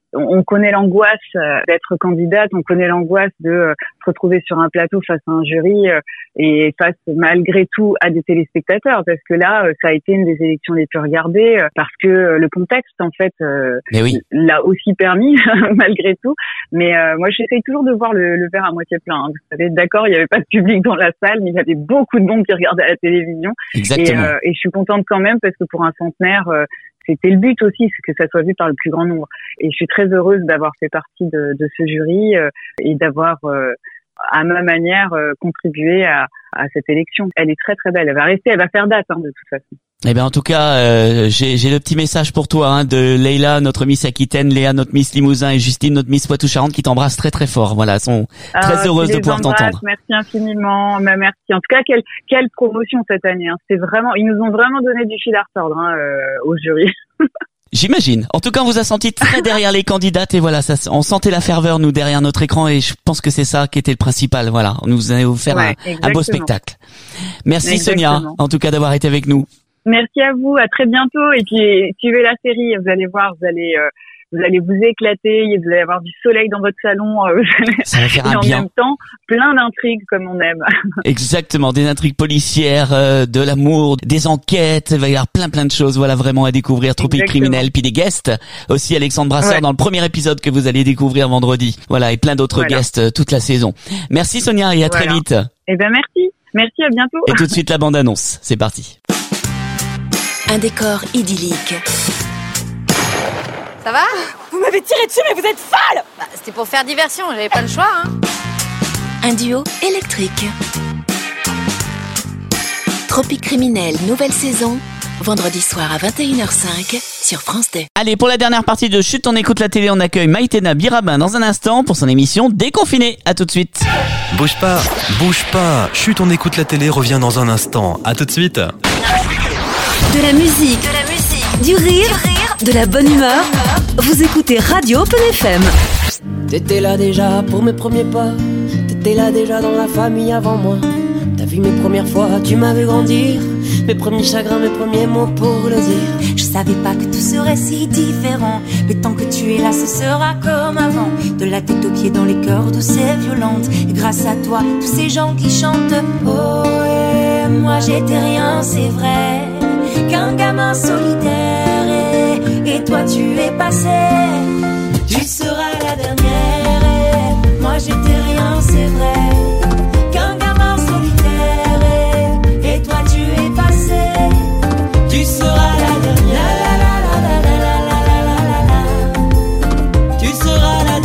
on connaît l'angoisse d'être candidate, on connaît l'angoisse de se retrouver sur un plateau face à un jury et face malgré tout à des téléspectateurs, parce que là, ça a été une des élections les plus regardées parce que le contexte, en fait, l'a aussi permis malgré tout. Mais moi, j'essaye toujours de voir le verre à moitié plein. Hein. Vous savez, d'accord, il n'y avait pas de public dans la salle, mais il y avait beaucoup de monde qui regardait à la télévision. Exactement. Et je suis contente quand même parce que pour un centenaire, c'était le but aussi, c'est que ça soit vu par le plus grand nombre. Et je suis très heureuse d'avoir fait partie de ce jury et d'avoir, à ma manière, contribué à cette élection. Elle est très très belle. Elle va rester, elle va faire date, de toute façon. Eh ben en tout cas, j'ai le petit message pour toi de Leïla, notre Miss Aquitaine, Léa, notre Miss Limousin et Justine, notre Miss Poitou-Charentes, qui t'embrassent très très fort. Voilà, elles sont très heureuses de pouvoir t'entendre. Merci infiniment. Merci. En tout cas, quelle promotion cette année. C'est vraiment, ils nous ont vraiment donné du fil à retordre au jury. J'imagine. En tout cas, on vous a senti très derrière les candidates et voilà, on sentait la ferveur nous derrière notre écran et je pense que c'est ça qui était le principal. Voilà, on nous a offert un beau spectacle. Merci Sonia, en tout cas d'avoir été avec nous. Merci à vous, à très bientôt et puis suivez la série, vous allez voir, vous allez vous éclater, vous allez avoir du soleil dans votre salon, ça va faire et un en bien. même temps plein d'intrigues comme on aime. Exactement, des intrigues policières, de l'amour, des enquêtes, il va y avoir plein de choses, voilà, vraiment à découvrir. Tropique criminel, puis des guests aussi, Alexandre Brasseur dans le premier épisode que vous allez découvrir vendredi, voilà, et plein d'autres guests toute la saison. Merci Sonia et à très vite. Eh ben merci, à bientôt. Et tout de suite la bande annonce, c'est parti. Un décor idyllique. Ça va? Vous m'avez tiré dessus, mais vous êtes folle! C'était pour faire diversion, j'avais pas le choix, Un duo électrique. Tropique criminel, nouvelle saison. Vendredi soir à 21h05 sur France 2. Allez, pour la dernière partie de Chut, on écoute la télé, on accueille Maïtena Birabin dans un instant pour son émission Déconfiné. À tout de suite. Bouge pas. Chut, on écoute la télé revient dans un instant. À tout de suite. De la musique, du rire, de la bonne humeur. Vous écoutez Radio Open FM. T'étais là déjà pour mes premiers pas. T'étais là déjà dans la famille avant moi. T'as vu mes premières fois, tu m'as vu grandir. Mes premiers chagrins, mes premiers mots pour le dire. Je savais pas que tout serait si différent. Mais tant que tu es là, ce sera comme avant. De la tête aux pieds dans les cœurs douces et violentes. Et grâce à toi, tous ces gens qui chantent. Oh, et moi j'étais rien, c'est vrai. Qu'un gamin solitaire et toi tu es passé. Tu seras la dernière et moi j'étais rien, c'est vrai. Qu'un gamin solitaire et toi tu es passé. Tu seras la dernière. Tu seras la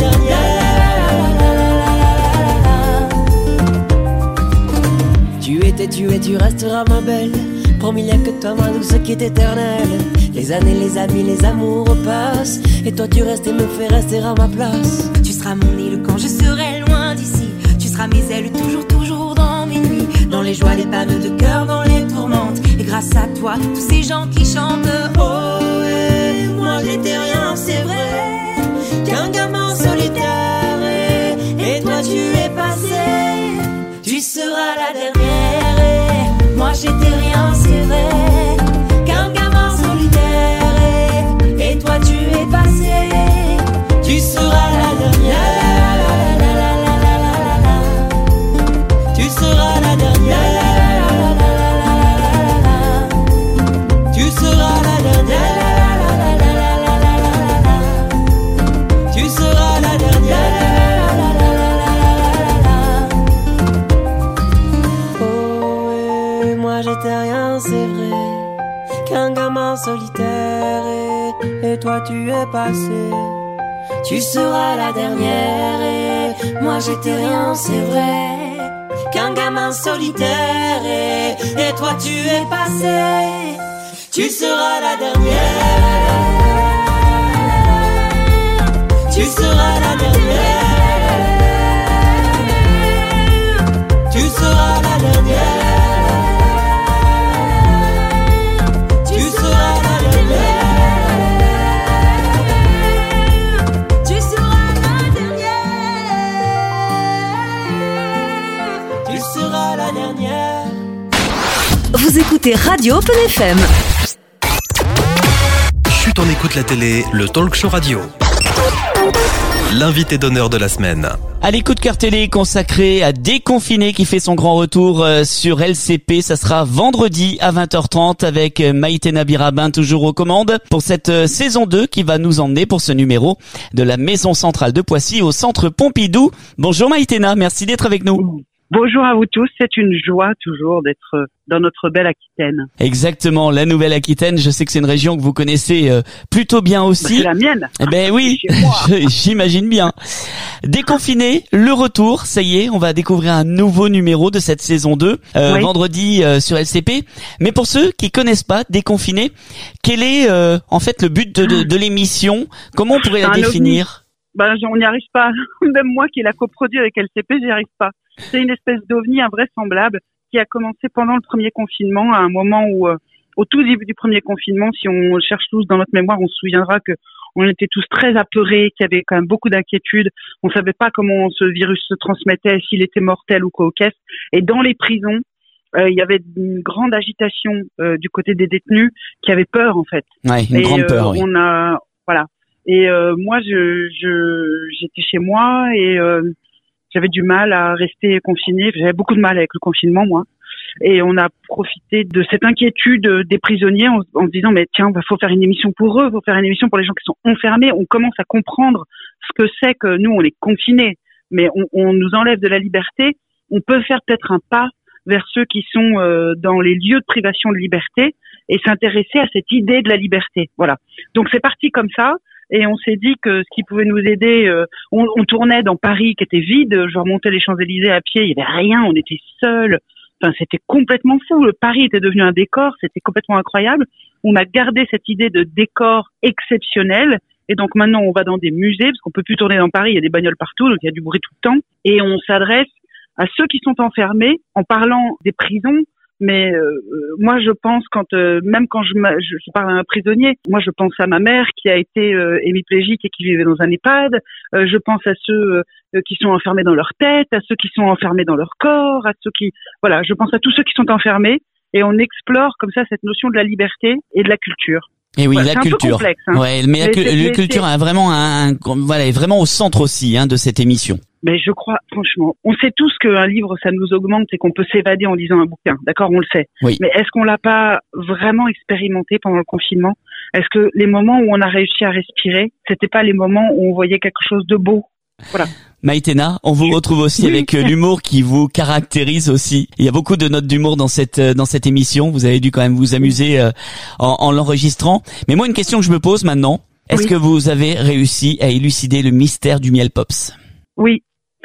dernière. Tu étais, tu es, tu resteras ma belle. Promis, il n'y a que toi, ma douce, qui est éternelle. Les années, les amis, les amours passent. Et toi, tu restes et me fais rester à ma place. Tu seras mon île quand je serai loin d'ici. Tu seras mes ailes toujours dans mes nuits. Dans les joies, les pannes de cœur, dans les tourmentes. Et grâce à toi, tous ces gens qui chantent. Oh, et moi j'étais rien, c'est vrai. Qu'un gamin solitaire et toi tu es passé. Tu seras la dernière. Moi j'étais rien, c'est vrai. Qu'un gamin solitaire et toi tu es passé. Tu seras la dernière. Tu seras la dernière. Tu seras la dernière. Tu seras la dernière. J'étais rien, c'est vrai. Qu'un gamin solitaire et toi tu es passé. Tu seras la dernière et moi j'étais rien, c'est vrai. Qu'un gamin solitaire et toi tu es passé. Tu seras la dernière. Tu seras la dernière. Tu seras la dernière. Vous écoutez Radio Open FM. Chut, on écoute la télé, le talk show radio. l'invité d'honneur de la semaine. Allez, coup de cœur télé consacré à Déconfiné qui fait son grand retour sur LCP. Ça sera vendredi à 20h30 avec Maïtena Birabin toujours aux commandes pour cette saison 2 qui va nous emmener pour ce numéro de la Maison Centrale de Poissy au Centre Pompidou. Bonjour Maïtena, merci d'être avec nous. Bonjour à vous tous, c'est une joie toujours d'être dans notre belle Aquitaine. Exactement, la Nouvelle-Aquitaine, je sais que c'est une région que vous connaissez plutôt bien aussi. C'est la mienne. Eh ben oui, j'imagine bien. Déconfiné, le retour, ça y est, on va découvrir un nouveau numéro de cette saison 2, oui. Vendredi sur LCP. Mais pour ceux qui connaissent pas Déconfiné, quel est en fait le but de l'émission? Comment on pourrait la définir? On n'y arrive pas. Même moi qui l'ai coproduit avec LCP, j'y arrive pas. C'est une espèce d'ovni invraisemblable qui a commencé pendant le premier confinement, à un moment où, au tout début du premier confinement, si on cherche tous dans notre mémoire, on se souviendra que on était tous très apeurés, qu'il y avait quand même beaucoup d'inquiétudes. On savait pas comment ce virus se transmettait, s'il était mortel ou cocasse. Et dans les prisons, il y avait une grande agitation du côté des détenus qui avaient peur en fait. Ouais, une grande peur. Oui. Voilà. Et moi, j'étais chez moi et j'avais du mal à rester confinée. J'avais beaucoup de mal avec le confinement, moi. Et on a profité de cette inquiétude des prisonniers en se disant, mais tiens, faut faire une émission pour eux, faut faire une émission pour les gens qui sont enfermés. On commence à comprendre ce que c'est que nous, on est confinés, mais on nous enlève de la liberté. On peut faire peut-être un pas vers ceux qui sont dans les lieux de privation de liberté et s'intéresser à cette idée de la liberté. Voilà. Donc c'est parti comme ça. Et on s'est dit que ce qui pouvait nous aider, on tournait dans Paris qui était vide, je remontais les Champs-Élysées à pied, il y avait rien, on était seuls. Enfin, c'était complètement fou. Le Paris était devenu un décor, c'était complètement incroyable. On a gardé cette idée de décor exceptionnel. Et donc maintenant, on va dans des musées, parce qu'on peut plus tourner dans Paris, il y a des bagnoles partout, donc il y a du bruit tout le temps. Et on s'adresse à ceux qui sont enfermés en parlant des prisons. Mais moi, je pense même quand je parle à un prisonnier, moi je pense à ma mère qui a été hémiplégique et qui vivait dans un EHPAD. Je pense à ceux qui sont enfermés dans leur tête, à ceux qui sont enfermés dans leur corps, à ceux qui je pense à tous ceux qui sont enfermés et on explore comme ça cette notion de la liberté et de la culture. Et oui, la culture. C'est un peu complexe, hein. Ouais, mais la culture est vraiment est vraiment au centre aussi de cette émission. Mais je crois, franchement, on sait tous qu'un livre, ça nous augmente et qu'on peut s'évader en lisant un bouquin. D'accord, on le sait. Oui. Mais est-ce qu'on l'a pas vraiment expérimenté pendant le confinement? Est-ce que les moments où on a réussi à respirer, c'était pas les moments où on voyait quelque chose de beau? Voilà. Maïtena, on vous retrouve aussi avec l'humour qui vous caractérise aussi. Il y a beaucoup de notes d'humour dans cette émission. Vous avez dû quand même vous amuser en l'enregistrant. Mais moi, une question que je me pose maintenant, est-ce que vous avez réussi à élucider le mystère du miel pops? Oui.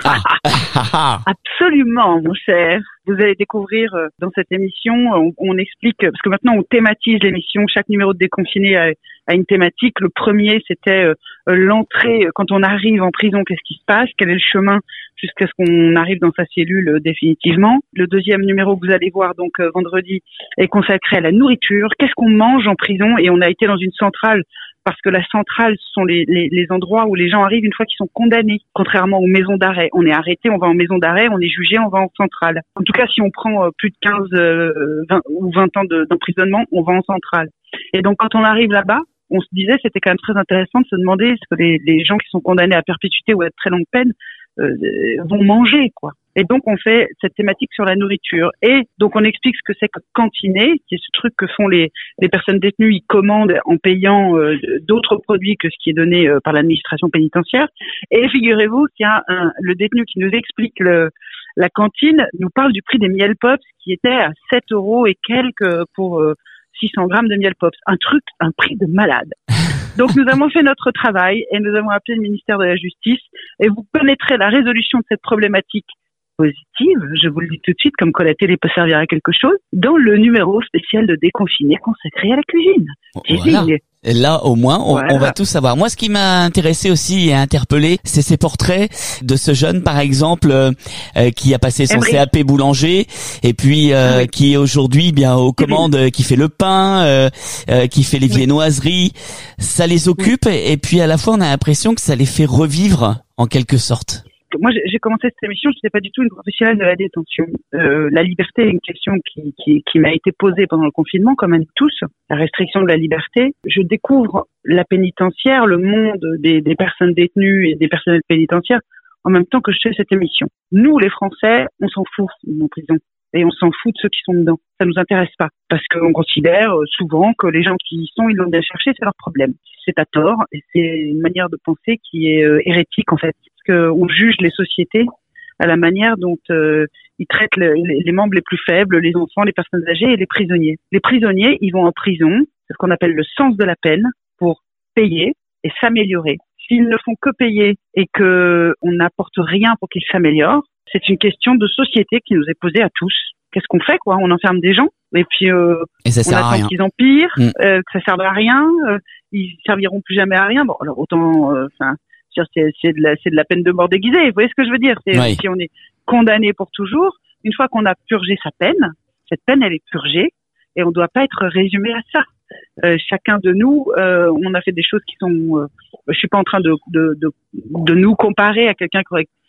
Absolument, mon cher. Vous allez découvrir dans cette émission, on explique, parce que maintenant on thématise l'émission, chaque numéro de Déconfiné a une thématique. Le premier, c'était l'entrée, quand on arrive en prison, qu'est-ce qui se passe, quel est le chemin jusqu'à ce qu'on arrive dans sa cellule définitivement. Le deuxième numéro que vous allez voir donc vendredi est consacré à la nourriture, qu'est-ce qu'on mange en prison, et on a été dans une centrale parce que la centrale, ce sont les endroits où les gens arrivent une fois qu'ils sont condamnés, contrairement aux maisons d'arrêt. On est arrêté, on va en maison d'arrêt, on est jugé, on va en centrale. En tout cas, si on prend plus de 15 ou 20 ans d'emprisonnement, on va en centrale. Et donc, quand on arrive là-bas, on se disait, c'était quand même très intéressant de se demander ce que les gens qui sont condamnés à perpétuité ou à très longue peine vont manger, quoi. Et donc, on fait cette thématique sur la nourriture. Et donc, on explique ce que c'est que cantiner, qui est ce truc que font les personnes détenues. Ils commandent en payant d'autres produits que ce qui est donné par l'administration pénitentiaire. Et figurez-vous qu'il y a le détenu qui nous explique la cantine, nous parle du prix des miel pops qui était à 7 € et quelques pour 600 grammes de miel pops. Un prix de malade. Donc nous avons fait notre travail et nous avons appelé le ministère de la Justice et vous connaîtrez la résolution de cette problématique positive, je vous le dis tout de suite, comme quoi la télé peut servir à quelque chose, dans le numéro spécial de Déconfiné consacré à la cuisine. Voilà. Et là, au moins, on va tout savoir. Moi, ce qui m'a intéressé aussi et interpellé, c'est ces portraits de ce jeune, par exemple, qui a passé son CAP boulanger, et puis qui est aujourd'hui bien aux commandes, qui fait le pain, qui fait les viennoiseries. Ça les occupe, et puis à la fois, on a l'impression que ça les fait revivre, en quelque sorte. moi j'ai commencé cette émission, je n'étais pas du tout une professionnelle de la détention. La liberté est une question qui m'a été posée pendant le confinement, comme à nous tous, la restriction de la liberté. Je découvre la pénitentiaire, le monde des personnes détenues et des personnels pénitentiaires en même temps que je fais cette émission. Nous, les Français, on s'en fout en prison. Et on s'en fout de ceux qui sont dedans. Ça nous intéresse pas. Parce qu'on considère souvent que les gens qui y sont, ils l'ont bien cherché, c'est leur problème. C'est à tort, et c'est une manière de penser qui est hérétique, en fait. Parce qu'on juge les sociétés à la manière dont ils traitent les membres les plus faibles, les enfants, les personnes âgées et les prisonniers. Les prisonniers, ils vont en prison, c'est ce qu'on appelle le sens de la peine, pour payer et s'améliorer. S'ils ne font que payer et que on n'apporte rien pour qu'ils s'améliorent, c'est une question de société qui nous est posée à tous. Qu'est-ce qu'on fait, quoi? On enferme des gens et puis et ça on attend qu'ils empirent, que ça serve à rien, ils serviront plus jamais à rien. Bon, alors autant, c'est de la peine de mort déguisée. Vous voyez ce que je veux dire? Si on est condamné pour toujours, une fois qu'on a purgé sa peine, cette peine elle est purgée et on ne doit pas être résumé à ça. Chacun de nous, on a fait des choses qui sont. Je suis pas en train de nous comparer à quelqu'un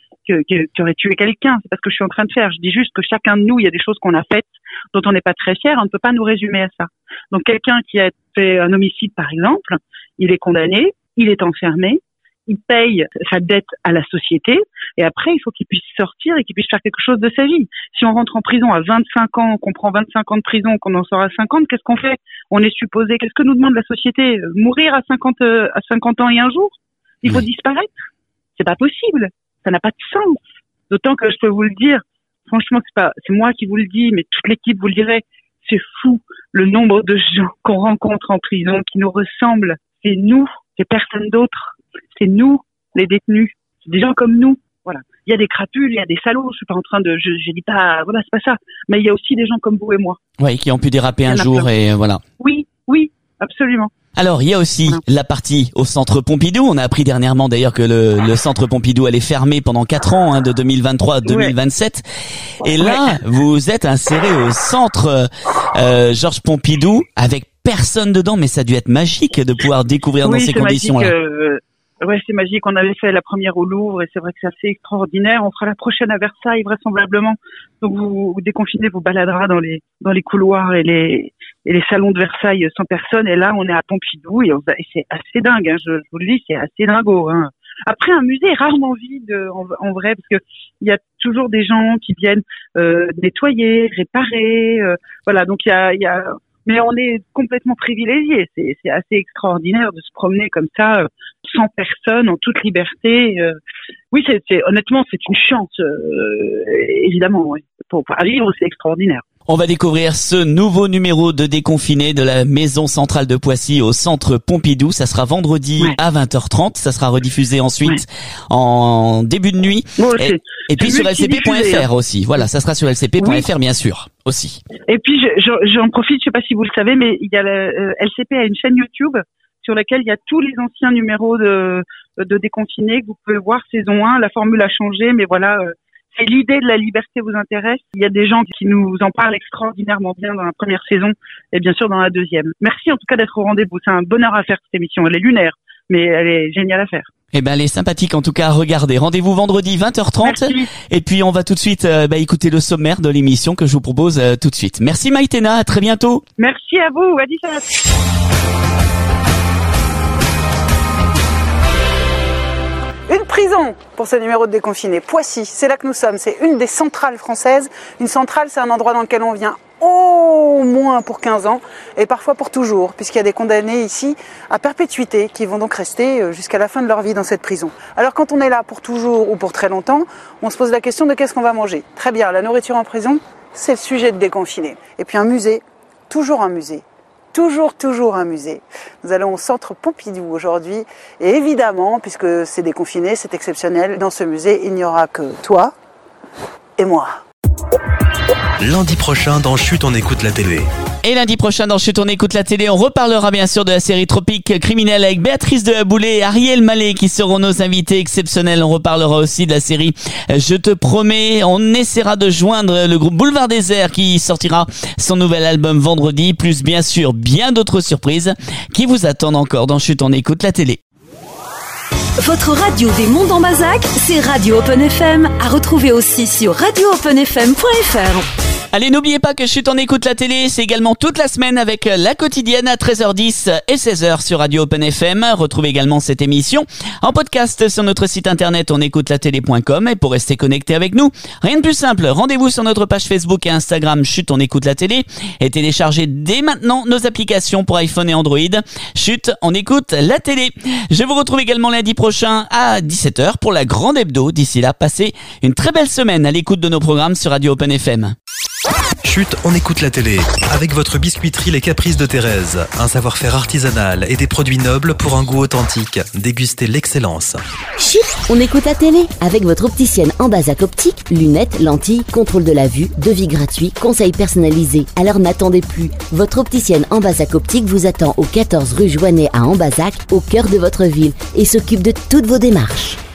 qui aurait tué quelqu'un. C'est pas ce que je suis en train de faire. Je dis juste que chacun de nous, il y a des choses qu'on a faites dont on n'est pas très fier. On ne peut pas nous résumer à ça. Donc quelqu'un qui a fait un homicide, par exemple, il est condamné, il est enfermé, il paye sa dette à la société et après, il faut qu'il puisse sortir et qu'il puisse faire quelque chose de sa vie. Si on rentre en prison à 25 ans, qu'on prend 25 ans de prison, qu'on en sort à 50, qu'est-ce qu'on fait? On est supposé, qu'est-ce que nous demande la société? Mourir à 50 ans et un jour? Il faut disparaître? C'est pas possible. Ça n'a pas de sens. D'autant que je peux vous le dire, franchement, c'est moi qui vous le dis, mais toute l'équipe vous le dirait, c'est fou le nombre de gens qu'on rencontre en prison qui nous ressemblent. C'est nous, c'est personne d'autre. C'est nous, les détenus. C'est des gens comme nous. Voilà. Il y a des crapules, il y a des salauds. Je suis pas en train de, je dis pas, voilà, c'est pas ça. Mais il y a aussi des gens comme vous et moi. Oui, qui ont pu déraper un jour et voilà. Oui, absolument. Alors, il y a aussi la partie au Centre Pompidou. On a appris dernièrement d'ailleurs que le Centre Pompidou allait fermer pendant 4 ans, de 2023 à 2027. Et là, vous êtes inséré au Centre Georges Pompidou avec personne dedans, mais ça a dû être magique de pouvoir découvrir dans ces conditions-là. C'est magique. On avait fait la première au Louvre et c'est vrai que c'est assez extraordinaire. On fera la prochaine à Versailles vraisemblablement. Donc vous déconfinez, vous baladera dans les couloirs et les salons de Versailles sans personne. Et là, on est à Pompidou et c'est assez dingue. Hein, je vous le dis, c'est assez dingo. Hein. Après, un musée est rarement vide en vrai parce que il y a toujours des gens qui viennent nettoyer, réparer. Voilà. Donc il y a mais on est complètement privilégiés. C'est assez extraordinaire de se promener comme ça, sans personne, en toute liberté. Oui, honnêtement, c'est une chance, évidemment. Oui. Pour vivre, c'est extraordinaire. On va découvrir ce nouveau numéro de Déconfiné de la Maison Centrale de Poissy au Centre Pompidou. Ça sera vendredi à 20h30. Ça sera rediffusé ensuite en début de nuit. Bon, et puis sur lcp.fr aussi. Voilà, ça sera sur lcp.fr bien sûr aussi. Et puis j'en profite, je sais pas si vous le savez, mais il y a LCP a une chaîne YouTube sur laquelle il y a tous les anciens numéros de Déconfiné que vous pouvez voir saison 1. La formule a changé, mais voilà. Si l'idée de la liberté vous intéresse, il y a des gens qui nous en parlent extraordinairement bien dans la première saison et bien sûr dans la deuxième. Merci en tout cas d'être au rendez-vous. C'est un bonheur à faire cette émission. Elle est lunaire, mais elle est géniale à faire. Eh ben, elle est sympathique en tout cas à regarder. Rendez-vous vendredi 20h30. Merci. Et puis on va tout de suite écouter le sommaire de l'émission que je vous propose tout de suite. Merci Maïtena, à très bientôt. Merci à vous, Adissa. Une prison pour ce numéro de Déconfiné. Poissy, c'est là que nous sommes. C'est une des centrales françaises. Une centrale, c'est un endroit dans lequel on vient au moins pour 15 ans et parfois pour toujours, puisqu'il y a des condamnés ici à perpétuité qui vont donc rester jusqu'à la fin de leur vie dans cette prison. Alors quand on est là pour toujours ou pour très longtemps, on se pose la question de qu'est-ce qu'on va manger. Très bien, la nourriture en prison, c'est le sujet de Déconfiné. Et puis un musée, toujours un musée. Toujours un musée. Nous allons au Centre Pompidou aujourd'hui. Et évidemment, puisque c'est déconfiné, c'est exceptionnel, dans ce musée, il n'y aura que toi et moi. Lundi prochain, dans Chut, on écoute la télé. Et lundi prochain, dans Chut, on écoute la télé, on reparlera bien sûr de la série Tropique Criminel avec Béatrice de Haboulet et Ariel Mallet qui seront nos invités exceptionnels. On reparlera aussi de la série Je te promets. On essaiera de joindre le groupe Boulevard Désert qui sortira son nouvel album vendredi, plus bien sûr bien d'autres surprises qui vous attendent encore dans Chut, on écoute la télé. Votre radio des Monts d'Ambazac, c'est Radio Open FM, à retrouver aussi sur radioopenfm.fr. Allez, n'oubliez pas que Chut, on écoute la télé, c'est également toute la semaine avec la quotidienne à 13h10 et 16h sur Radio Open FM. Retrouvez également cette émission en podcast sur notre site internet onécoutelatélé.com. Et pour rester connecté avec nous, rien de plus simple, rendez-vous sur notre page Facebook et Instagram Chut, on écoute la télé et téléchargez dès maintenant nos applications pour iPhone et Android. Chut, on écoute la télé. Je vous retrouve également lundi prochain à 17h pour la grande hebdo. D'ici là, passez une très belle semaine à l'écoute de nos programmes sur Radio Open FM. Chut, on écoute la télé. Avec votre biscuiterie Les Caprices de Thérèse. Un savoir-faire artisanal et des produits nobles pour un goût authentique. Dégustez l'excellence. Chut, on écoute la télé. Avec votre opticienne Ambazac Optique, lunettes, lentilles, contrôle de la vue, devis gratuit, conseils personnalisés. Alors n'attendez plus. Votre opticienne Ambazac Optique vous attend au 14 rue Joannet à Ambazac, au cœur de votre ville, et s'occupe de toutes vos démarches.